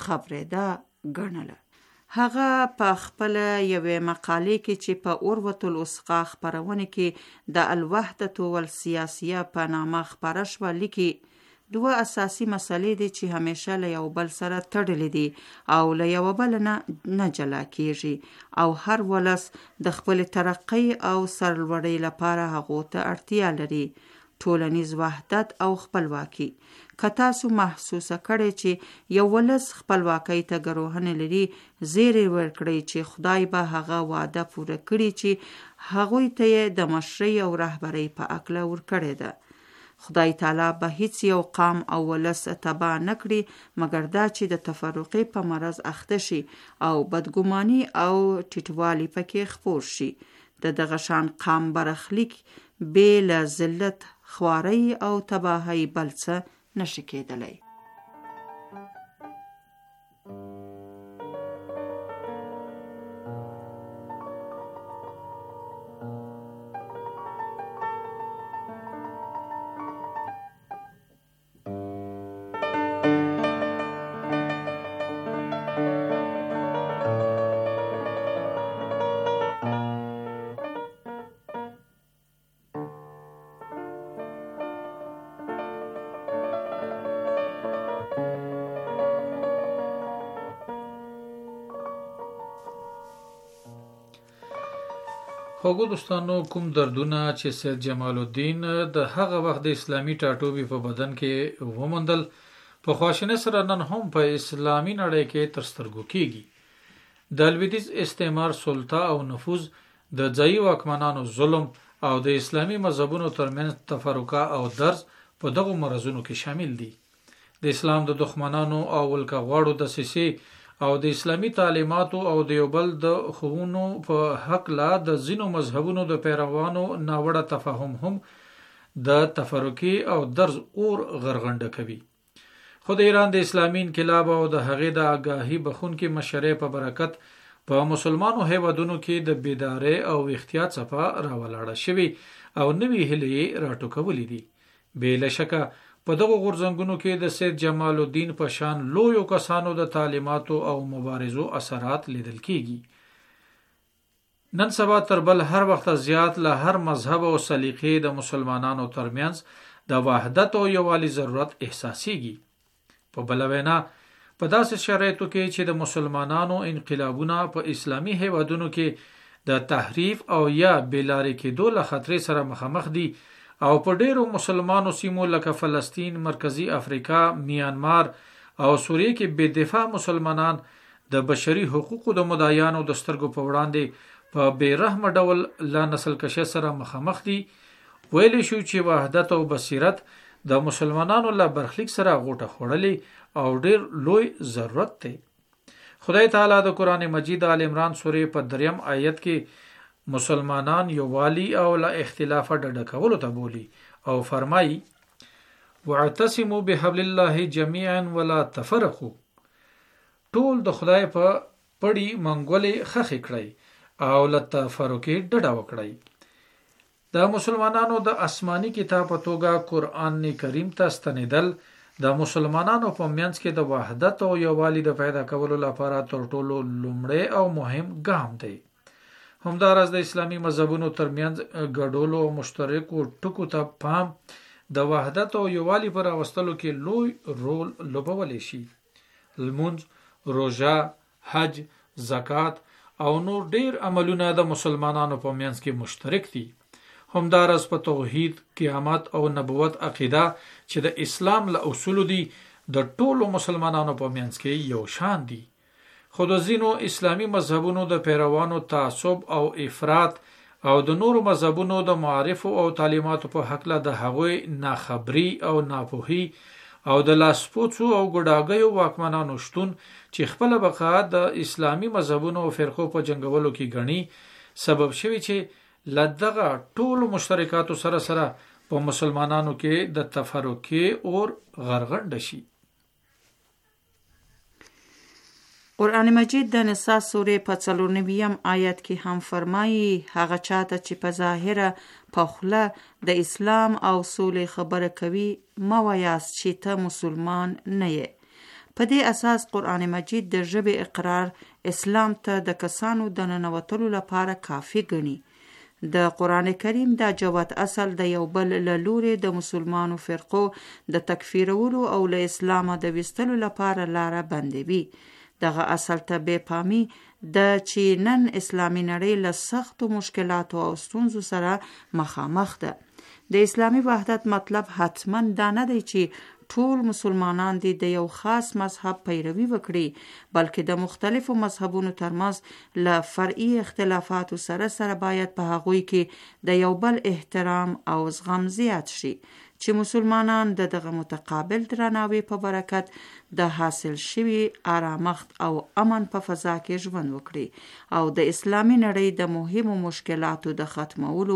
خبرېده ګڼله. هغه په خپل یوې مقالې کې چې په اروة الوثقا خپرونه کې د الوحدة والسیاسیه په نامه خپره شوه لیکي، دوه اساسي مسلې دي چې همیشه له یو بل سره تړلې دي او له یو بل نه نه جلا کیږي او هر ولس د خپل ترقۍ او سرلوړۍ لپاره هغو ته اړتیا لري: ټولنیز وحدت او خپلواکي. که تاسو محسوسه کړئ چې یو ولس خپلواکۍ ته ګروهنه لري، زیری ورکړئ چې خدای به هغه وعده پوره کړي چې هغوی ته یې د مشرۍ او رهبرۍ په هکله ورکړې ده. خدای تعالی به هیڅ یو قام او ولس تباه نه کړي مګر دا چې د تفرقې په مرض اخته شي او بدګماني او ټیټوالی پکې خپور شي. د دغه شان قام برخلیک بې له ذلت، خوارۍ او تباهۍ بل څه نشي کېدلی. خوږو دوستانو، کوم دردونه چې سید جمال الدین د هغه وخت د اسلامي ټاټوبي په بدن کې وموندل، په خواشینۍ سره نن هم په اسلامي نړۍ کې تر سترګو کیږي. د لویدیځ استعمار سلطه او نفوذ، د ځایي واکمنانو ظلم او د اسلامي مذهبونو ترمنځ تفرقه او درز په دغو مرزونو کې شامل دي. د اسلام د دښمنانو او ولکه غواړو دسیسې او د اسلامي تعلیماتو او د یو بل د ښوونو په هکله د ځینو مذهبونو د پیروانو ناوړه تفاهم هم د تفرقې او درز اور غرغنډه کوي. خو د ایران د اسلامي انقلاب او د هغې د آګاهي بخونکې مشرۍ په برکت په مسلمانو هیوادونو کې د بیدارۍ او احتیاط څپه راولاړه شوي او نوي هیلې یې راټوکولې دي. بې له شکه په دغو غورځنګونو کې د سید جمال الدین په شان لویو کسانو د تعلیماتو او مبارزو اثرات لیدل کیږي. نن سبا تر بل هر وخت زیات له هر مذهب او سلیقې د مسلمانانو ترمنځ د وحدت او یووالي ضرورت احساسیږي. په بل وینا په داسې شرایطو کې چې د مسلمانانو انقلابونه په اسلامي هیوادونو کې د تحریف او یا بېلارې کېدو له خطرې سره مخامخ دي او په ډیرو مسلمانو سیمو لکه فلسطین، مرکزی افریقا، میانمار او سوریه کې بې دفاع مسلمانان د بشري حقوقو د مدعیانو د سترګو په وړاندې په بیرحمه ډول لا نسل کشي سره مخامخ دي. ویلی شو چې وحدت او بصیرت د مسلمانانو له برخلیک سره غوټه خوړلې او ډیر لوی ضرورت دی. خدای تعالی د قرآن مجید آل عمران سورې په دریم آیت کې مسلمانان یووالی او لا اختلاف ډډه کولو ته بولی او فرمایي واعتصموا بحبل الله جميعا ولا تفرقوا. ټول د خدای په پړی منګولې خخې کړئ او له تفرقې ډډه وکړئ. د مسلمانانو د آسماني کتاب په توګه قرآن کریم ته ستنېدل د مسلمانانو په منځ کې د وحدت او یووالي د پیدا کولو لپاره تر ټولو لومړی او مهم ګام دی. همداراز د اسلامي مذهبونو ترمنځ ګډولو او مشترکو ټکو ته پام د وحدت او یووالي پر راوستلو کې لوی رول لوبولی شي. لمونځ، روژه، حج، زکات او نور ډیر عملونه د مسلمانانو په منځ کې مشترک دي. همداراز په توحید، قیامت او نبوت عقیده چې د اسلام له اصول دي د ټولو مسلمانانو په منځ کې یو شان دي. خو د ځینو اسلامی مذهبونو د پیروانو تعصب او افراط او د نورو مذهبونو د معارف او تعلیماتو په حق له د هغوی ناخبري او ناپوهي او د لاسپوڅو او ګډاګیو واکمنانو شتون چې خپل بقا د اسلامی مذهبونو او فرقو په جنگولو کې غني سبب شوی چې لدغه ټول مشترکاتو سره سره په مسلمانانو کې د تفرقې اور غرغنډ شي. قرآن مجید د نساء سورې په څلور نویم آیت کې هم فرمایي هغه چاته چې په ظاهره په خوله د اسلام او سولې خبره کوي مه وایاست چې ته مسلمان نه یې. په دې اساس قرآن مجید د ژبې اقرار اسلام ته د کسانو د ننوتلو لپاره کافي ګڼي. د قرآن کریم دا جوت اصل د یو بل له لوري د مسلمانو فرقو د تکفیرولو او له اسلامه د وستلو لپاره لاره بندوي. دغه اصل ته بې پامي د چې نن اسلامي نړۍ له سختو مشکلاتو او ستونزو سره مخامخ ده. د اسلامي وحدت مطلب حتما دا نه دی چې ټول مسلمانان دي د یو خاص مذهب پیروي وکړي، بلکې د مختلفو مذهبونو ترمنځ له فرعي اختلافاتو سره سره باید په هغوی کې د یو بل احترام او زغم زیات شي چې مسلمانان د دغه متقابل درناوي په برکت د حاصل شوي آرامښت او امن په فضا کې ژوند وکړي او د اسلامي نړۍ د مهمو مشکلاتو د ختمولو،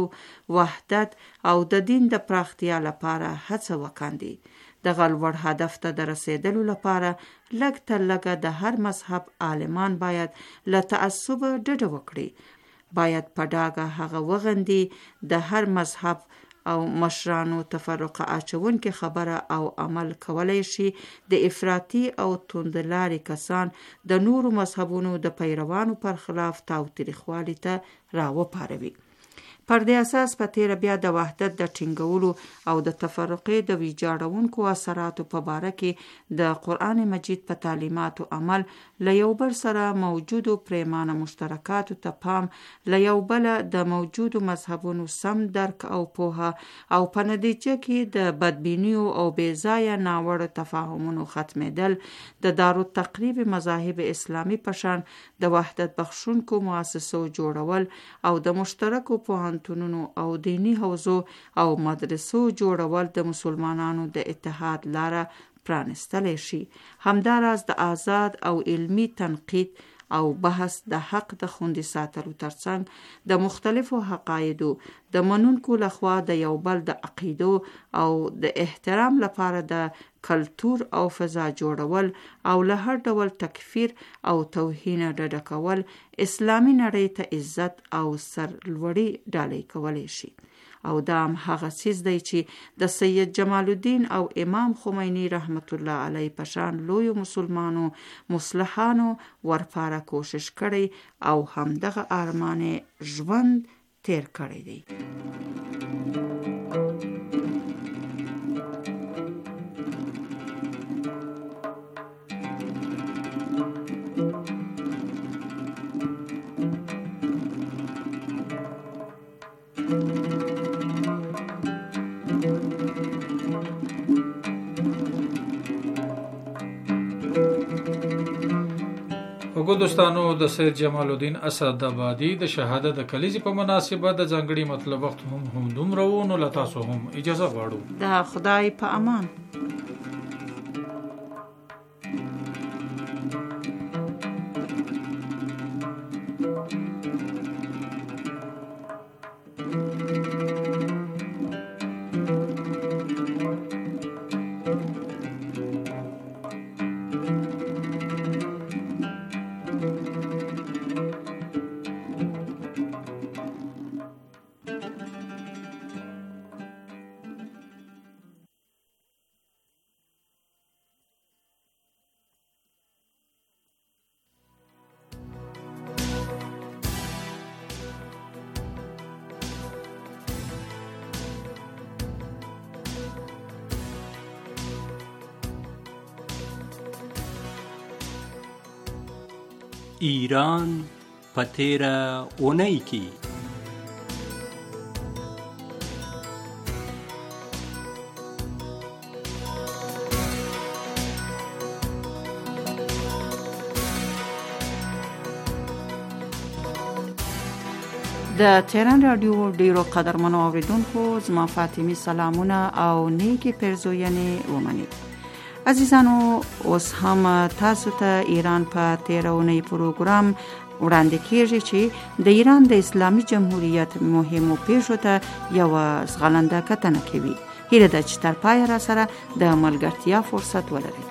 وحدت او د دین د پراختیا لپاره هڅه وکاندي. دغه لوړ هدف ته د رسیدلو لپاره لږ تر لږه د هر مذهب عالمان باید له تعصب ډډه وکړي. باید په ډاګه هغه وغندي د هر مذهب او مشرانو تفرقه اچونکي خبره او عمل کولای شي د افراطي او توندلاري کسان د نورو مذهبونو د پیروانو پر خلاف تاوتریخوالي ته راوپاروي. پر دې اساس په تیر بیا د وحدت د ټینګولو او د تفرقې د ویجاړونکو اثراتو په باره کې د قرآن مجید په تعلیماتو عمل، له یو بل سره موجودو پریمانه مشترکاتو ته پام، له یو بل د موجودو مذهبونو سم درک او پوهه او په نتیجه کې د بدبینیو او بې ځایه ناوړه تفاهمونو ختمېدل، د دارالتقریب مذاهب اسلامي په شان د وحدت بخښونکو مؤسسو جوړول او د مشترکو پوهنتونونو او دینی حوزو او مدرسو جوړول د مسلمانانو د اتحاد لاره پرانستلی شي. همداراز د آزاد او علمی تنقید او بحث د حق د خوندي ساتلو ترڅنګ د مختلفو حقایدو د منونکو لخوا د یو بل د عقیدو او د احترام لپاره د کلتور او فضا جوړول او له هر ډول تکفیر او توهین ډډه کول اسلامي نړۍ ته عزت او سرلوړي ډالۍ کولی شي. او دا هم هغه څیز دی چې د سید جمال الدین او امام خمینی رحمت الله علیه په شان لویو مسلمانو مصلحانو ورپاره کوشش کړی او هم دغه ارمان ژوند تیر کړی دی. شپږو دوستانو د سید جمال الدین اسد آبادی د شهادت د کلیزې په مناسبت د ځانګړي مطلب وخت هم هم دومره و نو له تاسو هم اجازه غواړو د خدای په امان. ایران په تیره اونۍ کې د تهران رادیو ډیرو قدرمنو اوریدونکو زما فاطمی سلامونه او نیکی پرزوینې ومني. عزیزانو اوس هم تاسو ته ایران په تیره اونۍ پروګرام وړاندې کیږي چې د ایران د اسلامي جمهوریت مهمو پیښو ته یو ځغلنده کتنه کوي. هیله ده چې تر پایه را سره د ملګرتیا فرصت ولرئ.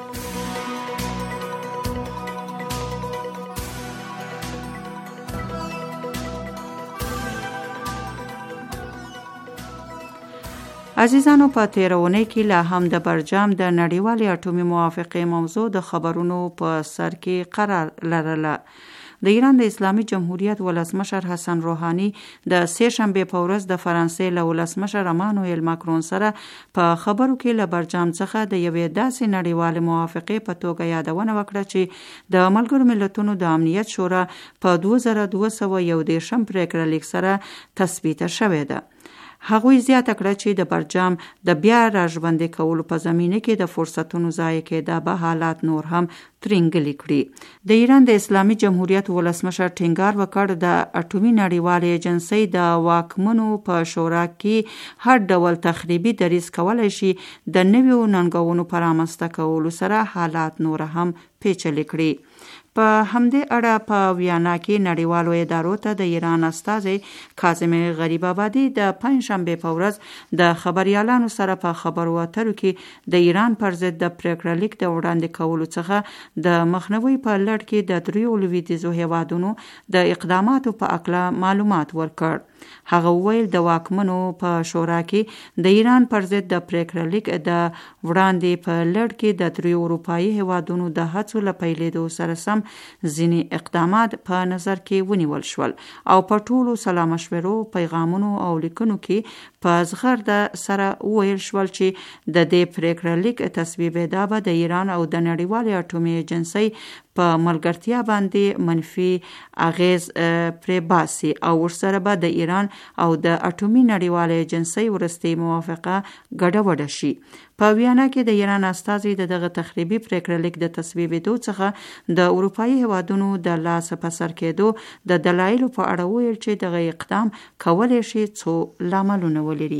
عزیزانو په تیرونه کې لا هم د برجام د نړیوالې اټومي موافقې موضوع د خبرونو په سر کې قرار لرله. د ایران د اسلامي جمهوریت ولسمشر حسن روحانی د سه شنبه په ورځ د فرانسې له ولسمشر امانوئل ماکرون سره په خبرو کې له برجام څخه د یوې داسې نړیوالې موافقې په توګه یادونه وکړه چې د ملګرو ملتونو د امنیت شورا په دوه زره دوه سوه یو دېرشم پریکړه لیک سره تثبیت شوې ده. هغوی زیاته کړه چې د برجام د بیا راژوندي کولو په زمینه کې د فرصتونو ضایع کېدا به حالات نور هم ترنګلي کړي. د ایران د اسلامي جمهوریت ولسمشر ټینګار وکړ د اټومي نړیوالې ایجنسۍ د واکمنو په شورا کې هر ډول تخریبي دریځ کولای شي د نویو ننګونو په رامنځته کولو سره حالات نور هم پیچلي کړي. په همدې اړه په ویانا کې نړیوالو ادارو ته د ایران استازي کاظم غریب آبادي د پنځشنبه په ورځ د خبريالانو سره په خبرو اترو کې د ایران پر ضد د پریکړه لیک د وړاندې کولو څخه د مخنیوي په لړ کې د دریو لویدیځو هیوادونو د اقداماتو په اړه معلومات ورکړ. هغه ویل د واکمنو په شورا کې د ایران پر ضد د پریکړه لیک د وړاندې په لړ کې د دریو اروپایي هیوادونو د هڅو لپاره سره سم ځینی اقدامات په نظر کې ونیول شول او په ټولو سلا مشورو پیغامونو او لیکنو کې په زغرده سره ویل شول چې د دې پریکړه لیک تصویب دا به د ایران او د نړیوالې اټومي ایجنسۍ په ملګرتیا باندې منفي اغیز پرې باسي او ورسره به د ایران او د اټومي نړیوالې ایجنسۍ ورستي موافقه ګډوډه شي. په ویانا کې د ایران استازي د دغه تخریبي پریکړه لیک د تصویبېدو څخه د اروپایي هیوادونو د لاس په سر کېدو د دلایلو په اړه ویل چې دغه اقدام کولی شي څو لاملونه ولري.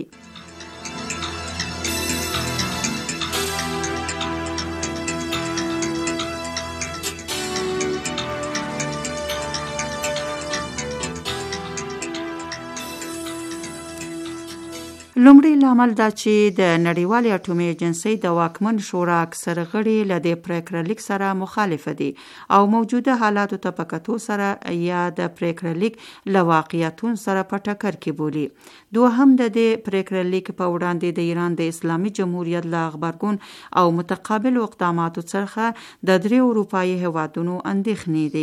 لومړی لامل دا چې د نړیوالې اټومي ایجنسۍ د واکمن شورا اکثر غړي له دې پریکړه لیک سره مخالف دي او موجوده حالاتو ته په کتو سره یا د پریکړه لیک له واقعیتونو سره په ټکر کې بولي. دوهم د دې پریکړه لیک په وړاندې د ایران د اسلامي جمهوریت له غبرګون او متقابل اقداماتو څخه د درې اروپایي هیوادونو اندېښنې دي.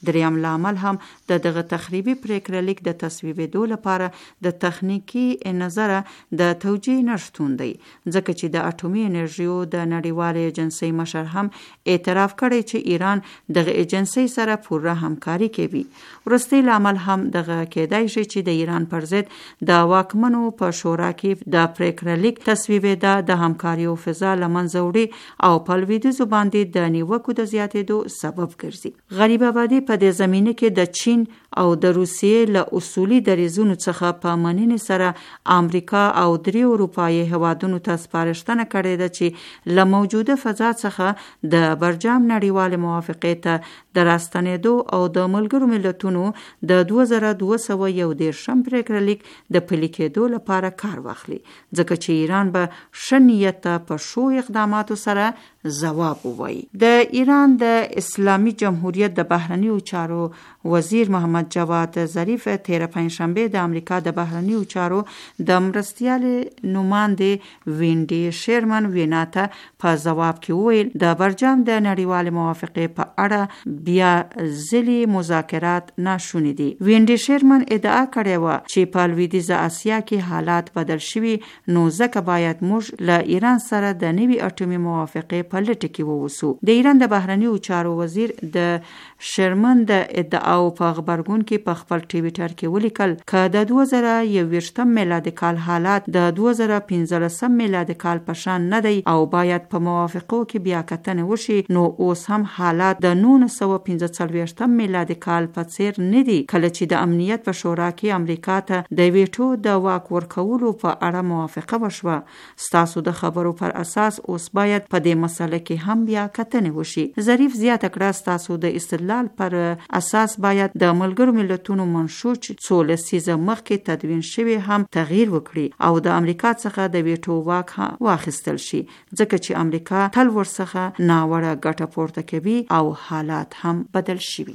دریم لامل هم د دغه تخریبي پریکړه لیک د تصویبېدو لپاره د تخنیکی نظره د توجیه نشتون دی، ځکه چې د اټومي انرژیو د نړیوالې ایجنسۍ مشر هم اعتراف کړی چې ایران دغه ایجنسۍ سره پوره همکاري کوي. وروستی لامل هم دغه کېدای شي چې د ایران پر ضد د واکمنو په شورا کې د پریکړه لیک تصویبېده د همکاري او فضا له منځه وړي او په لویدیځو باندې د نیوکو د زیاتېدو سبب ګرځي. غریب آبادي په دې زمینه کې د چین او د روسیې له اصولي دریځونو څخه په مننې سره امریکا او درې اروپایي هیوادونو ته سپارښتنه کړې ده چې له موجوده فضا څخه د برجام نړیوالې موافقې ته د راستنېدو او د ملګرو ملتونو د دوه زره دوه سوه یو دېرشم پریکړه لیک د پلي کېدو لپاره کار واخلي، ځکه چې ایران به ښه نیت په ښو اقداماتو سره ځواب ووایي. د ایران د اسلامي جمهوریت د بهرنیو چارو وزیر محمد جواد ظریف تیر پنجشنبه د امریکا د بهرنیو چارو د مرستیالې نماینده وینډي شیرمن وینا ته په ځواب کې وویل د برجام د نړیوالې موافقې په اړه بیا ځلې مذاکرات ناشوني دي. وینډي شیرمن ادعا کړې وه چې په لویدیځه اسیا کې حالات بدل شوي، نو ځکه باید موږ له ایران سره د نوي اټومي موافقې په لټه کې ووسو. د ایران د بهرنیو چارو وزیر د شیرمن د ادعاو په غبرګون کې په خپل ټویټر کې ولیکل که د دوه زره یوویشتم میلادي کال حالات د دوه زره پنځلسم میلادي کال په شان نه دی او باید په موافقو کې بیا کتنه وشي، نو اوس هم حالات د نولس سوه پنځه څلوېښتم میلادي کال په څیر نه دي کله چې د امنیت په شورا کې امریکا ته د ویټو د واک ورکولو په اړه موافقه وشوه. ستاسو د خبرو پر اساس اوس باید په دې مسله کې هم بیا کتنه وشي. ظریف زیاته کړه ستاسو د استدلال پر اساس باید د ملګرو ملتونو منشور څو لسیزه مخکې تدوین شوی هم تغییر وکړي او د امریکا څخه د ویټو واک واخیستل شي، ځکه چې امریکا تل ورڅخه ناوړه ګټه پورته کوي او حالات هم بدل شوي.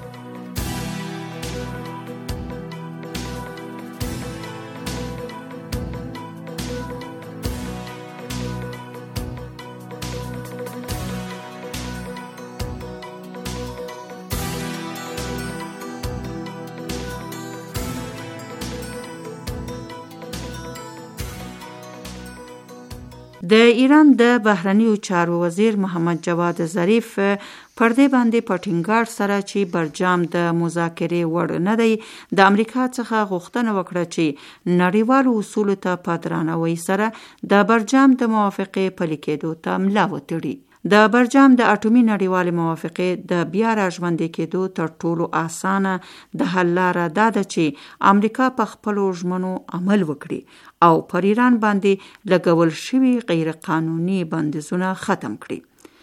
د ایران د بهرنیو چارو وزیر محمد جواد ظریف پر دې باندې په ټینګار سره چې برجام د مذاکرې وړ نه دی، د امریکا څخه غوښتنه وکړه چې نړیوالو اصولو ته په درناوي سره د برجام د موافقې پلي کېدو ته ملا وتړي. د برجام د اټومي نړیوالې موافقې د بیا راژوندي کېدو تر ټولو اسانه د حل لاره دا ده چې امریکا په خپلو ژمنو عمل وکړي او پر ایران باندې لګول شوي غیر قانوني بندیزونه ختم کړي.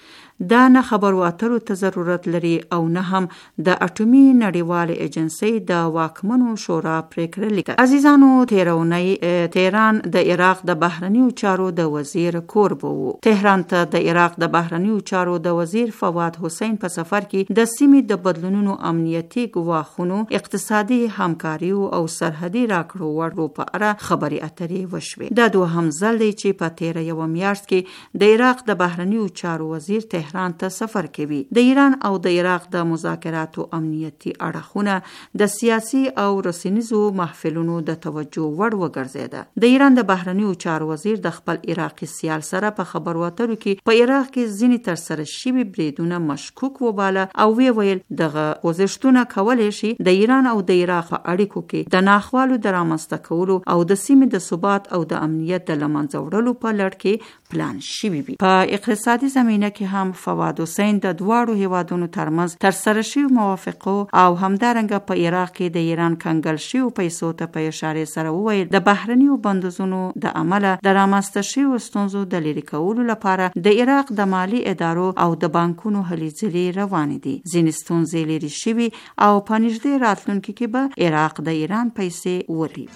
دا نه خبرو اترو ته ضرورت لري او نه هم د اټومي نړیوالې ایجنسۍ د واکمنو شورا پریکړه لیک. عزیزانو، تیرونی تهران د عراق د بهرنیو چارو د وزیر کوربه وو. تهران ته د عراق د بهرنیو چارو د وزیر فواد حسین په سفر کې د سیمې د بدلونونو امنیتي ګواښونو، اقتصادي همکاریو او سرحدي راکړو ورکړو په اړه خبرې اترې وشوې. دا دوهم ځل دی چې په تیره یوه میاشت کې د عراق د بهرنیو چارو وزیر تهران ته سفر کوي. د ایران او د عراق د مذاکراتو امنیتي اړخونه د سیاسي او رسنیزو محفلونو د توجه وړ وګرځیده. د ایران د بهرنیو چارو وزیر د خپل عراقي سیال سره په خبرو اترو کې په عراق کې ځینې ترسره شوي بریدونه مشکوک وباله او وی ویل دغه خوځښتونه کولی شي د ایران او د عراق په اړیکو کې د ناخوالو د رامنځته کولو او د سیمې د ثبات او د امنیت د له منځه وړلو په لړ کې پلان شوي وي. په اقتصادي زمینه کې هم فواد حسین د دواړو هیوادونو ترمنځ ترسره شوي موافقو او همدارنګه په عراق کې د ایران کنګل شویو پیسو ته په اشارې سره وویل د بهرنیو بندیزونو د امله د رامنځته شویو ستونزو د لرې کولو لپاره د عراق د مالي ادارو او د بانکونو هلې ځلې روانې دي. ځینې ستونزې لرې شوي او په نږدې راتلونکي کې به عراق د ایران پیسې وري.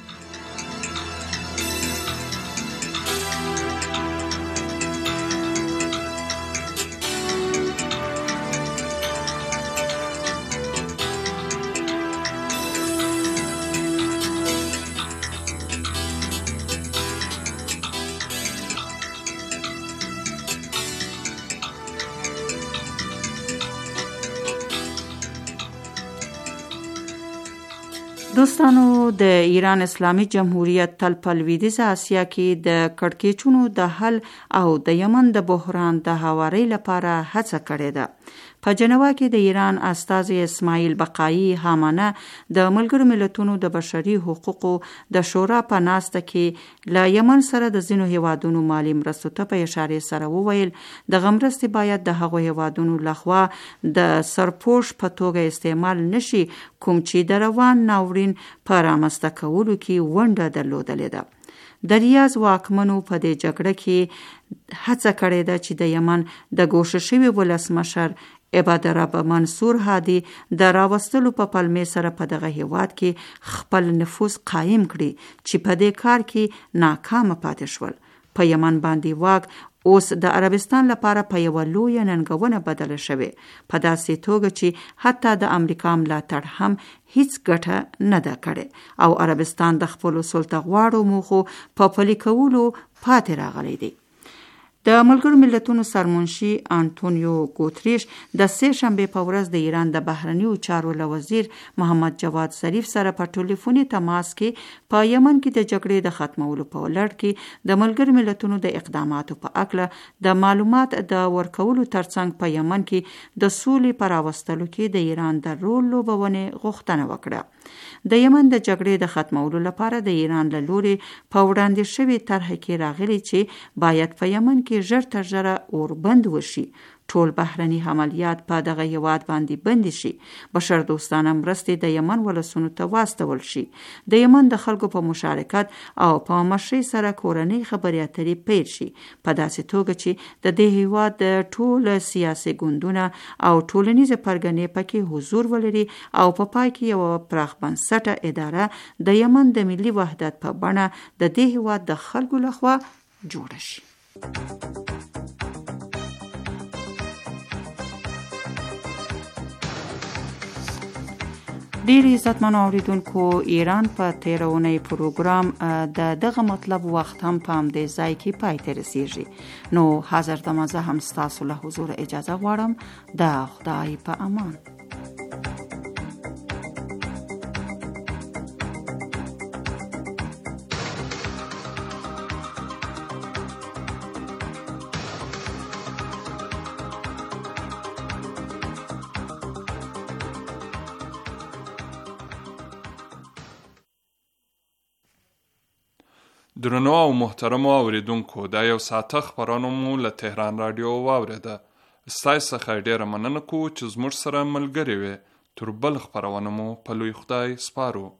دوستانو د ایران اسلامي جمهوریت تل په لویدیځه اسیا کې د کړکېچونو د حل او د یمن د بحران د هواري لپاره هڅه کړې ده. په جنوا کې د ایران استازي اسماعیل بقایي هامانه د ملګرو ملتونو د بشري حقوقو د شورا په ناسته کې له یمن سره د ځینو هیوادونو مالی مرستو ته په اشاره سره وویل د غمرستي باید د هغو هیوادونو لخوا د سرپوش په توګه استعمال نشي کوم چې د روان ناورین په رامنځته کولو کې ونډه درلودلې ده. د ریاض واکمنو په دې جګړه کې هڅه کړې ده چې د یمن د ګوښه شوي ولسمشر عبادرب منصور هادي د راوستلو په پلمې سره په دغه هیواد کې خپل نفوذ قایم کړي چې په دې کار کې ناکامه پاتې شول. په یمن باندې واک اوس د عربستان لپاره په یوه لویه ننګونه بدله شوې، په داسې توګه چې حتی د امریکا ملاتړ هم هیڅ ګټه نه ده کړې او عربستان د خپلو سلطه غواړو موخو په پلي کولو پاتې راغلی دی. د ملګرو ملتونو سرمنشي انټونیو ګوتریش د سه شنبې په ورځ د ایران د بهرنیو چارو له وزیر محمد جواد ظریف سره په ټلیفوني تماس کې په یمن کې د جګړې د ختمولو په لړ کې د ملګرو ملتونو د اقداماتو په اړه د معلومات د ورکولو ترڅنګ په یمن کې د سولې پر راوستلو کې د ایران د رول لوبونې غوښتنه وکړه. د یمن د جګړې د ختمولو لپاره د ایران له لوري په وړاندې شوې طرح کې راغلي چې باید په یمن کې ژر تر ژره اوربند وشي، ټول بهرني عملیات په دغه هیواد باندې بند شي، بشر دوستانه مرستې د یمن ولسونو ته واستول شي، د یمن د خلکو په مشارکت او په مشرۍ سره کورنۍ خبرې اترې پیل شي، په داسې توګه چې د دې هیواد د ټول سیاسي ګوندونه او ټولنیزه پرګنې پکې حضور ولري او په پای کې یو پراخ بنسټه اداره د یمن د ملي وحدت په بڼه د دې هیواد د خلکو لخوا جوړه شي. ډیر عزتمنو اوریدونکو، ایران په تیر اونۍ پروګرام د دغه مطلب وخت هم په همدې ځای کې پای ته رسیږي. نو حاضر ته زه هم ستاسو له حضور اجازه غواړم. د خدای په امان. درنو او محترمو اوریدونکو، دا یو ساعته خبرونه مو له تهران رادیو واورېده. ستاسو څخه ډیره مننه کوو چې زموږ سره ملګري وې. تر بل خبرونه مو په لوی خدای سپارو.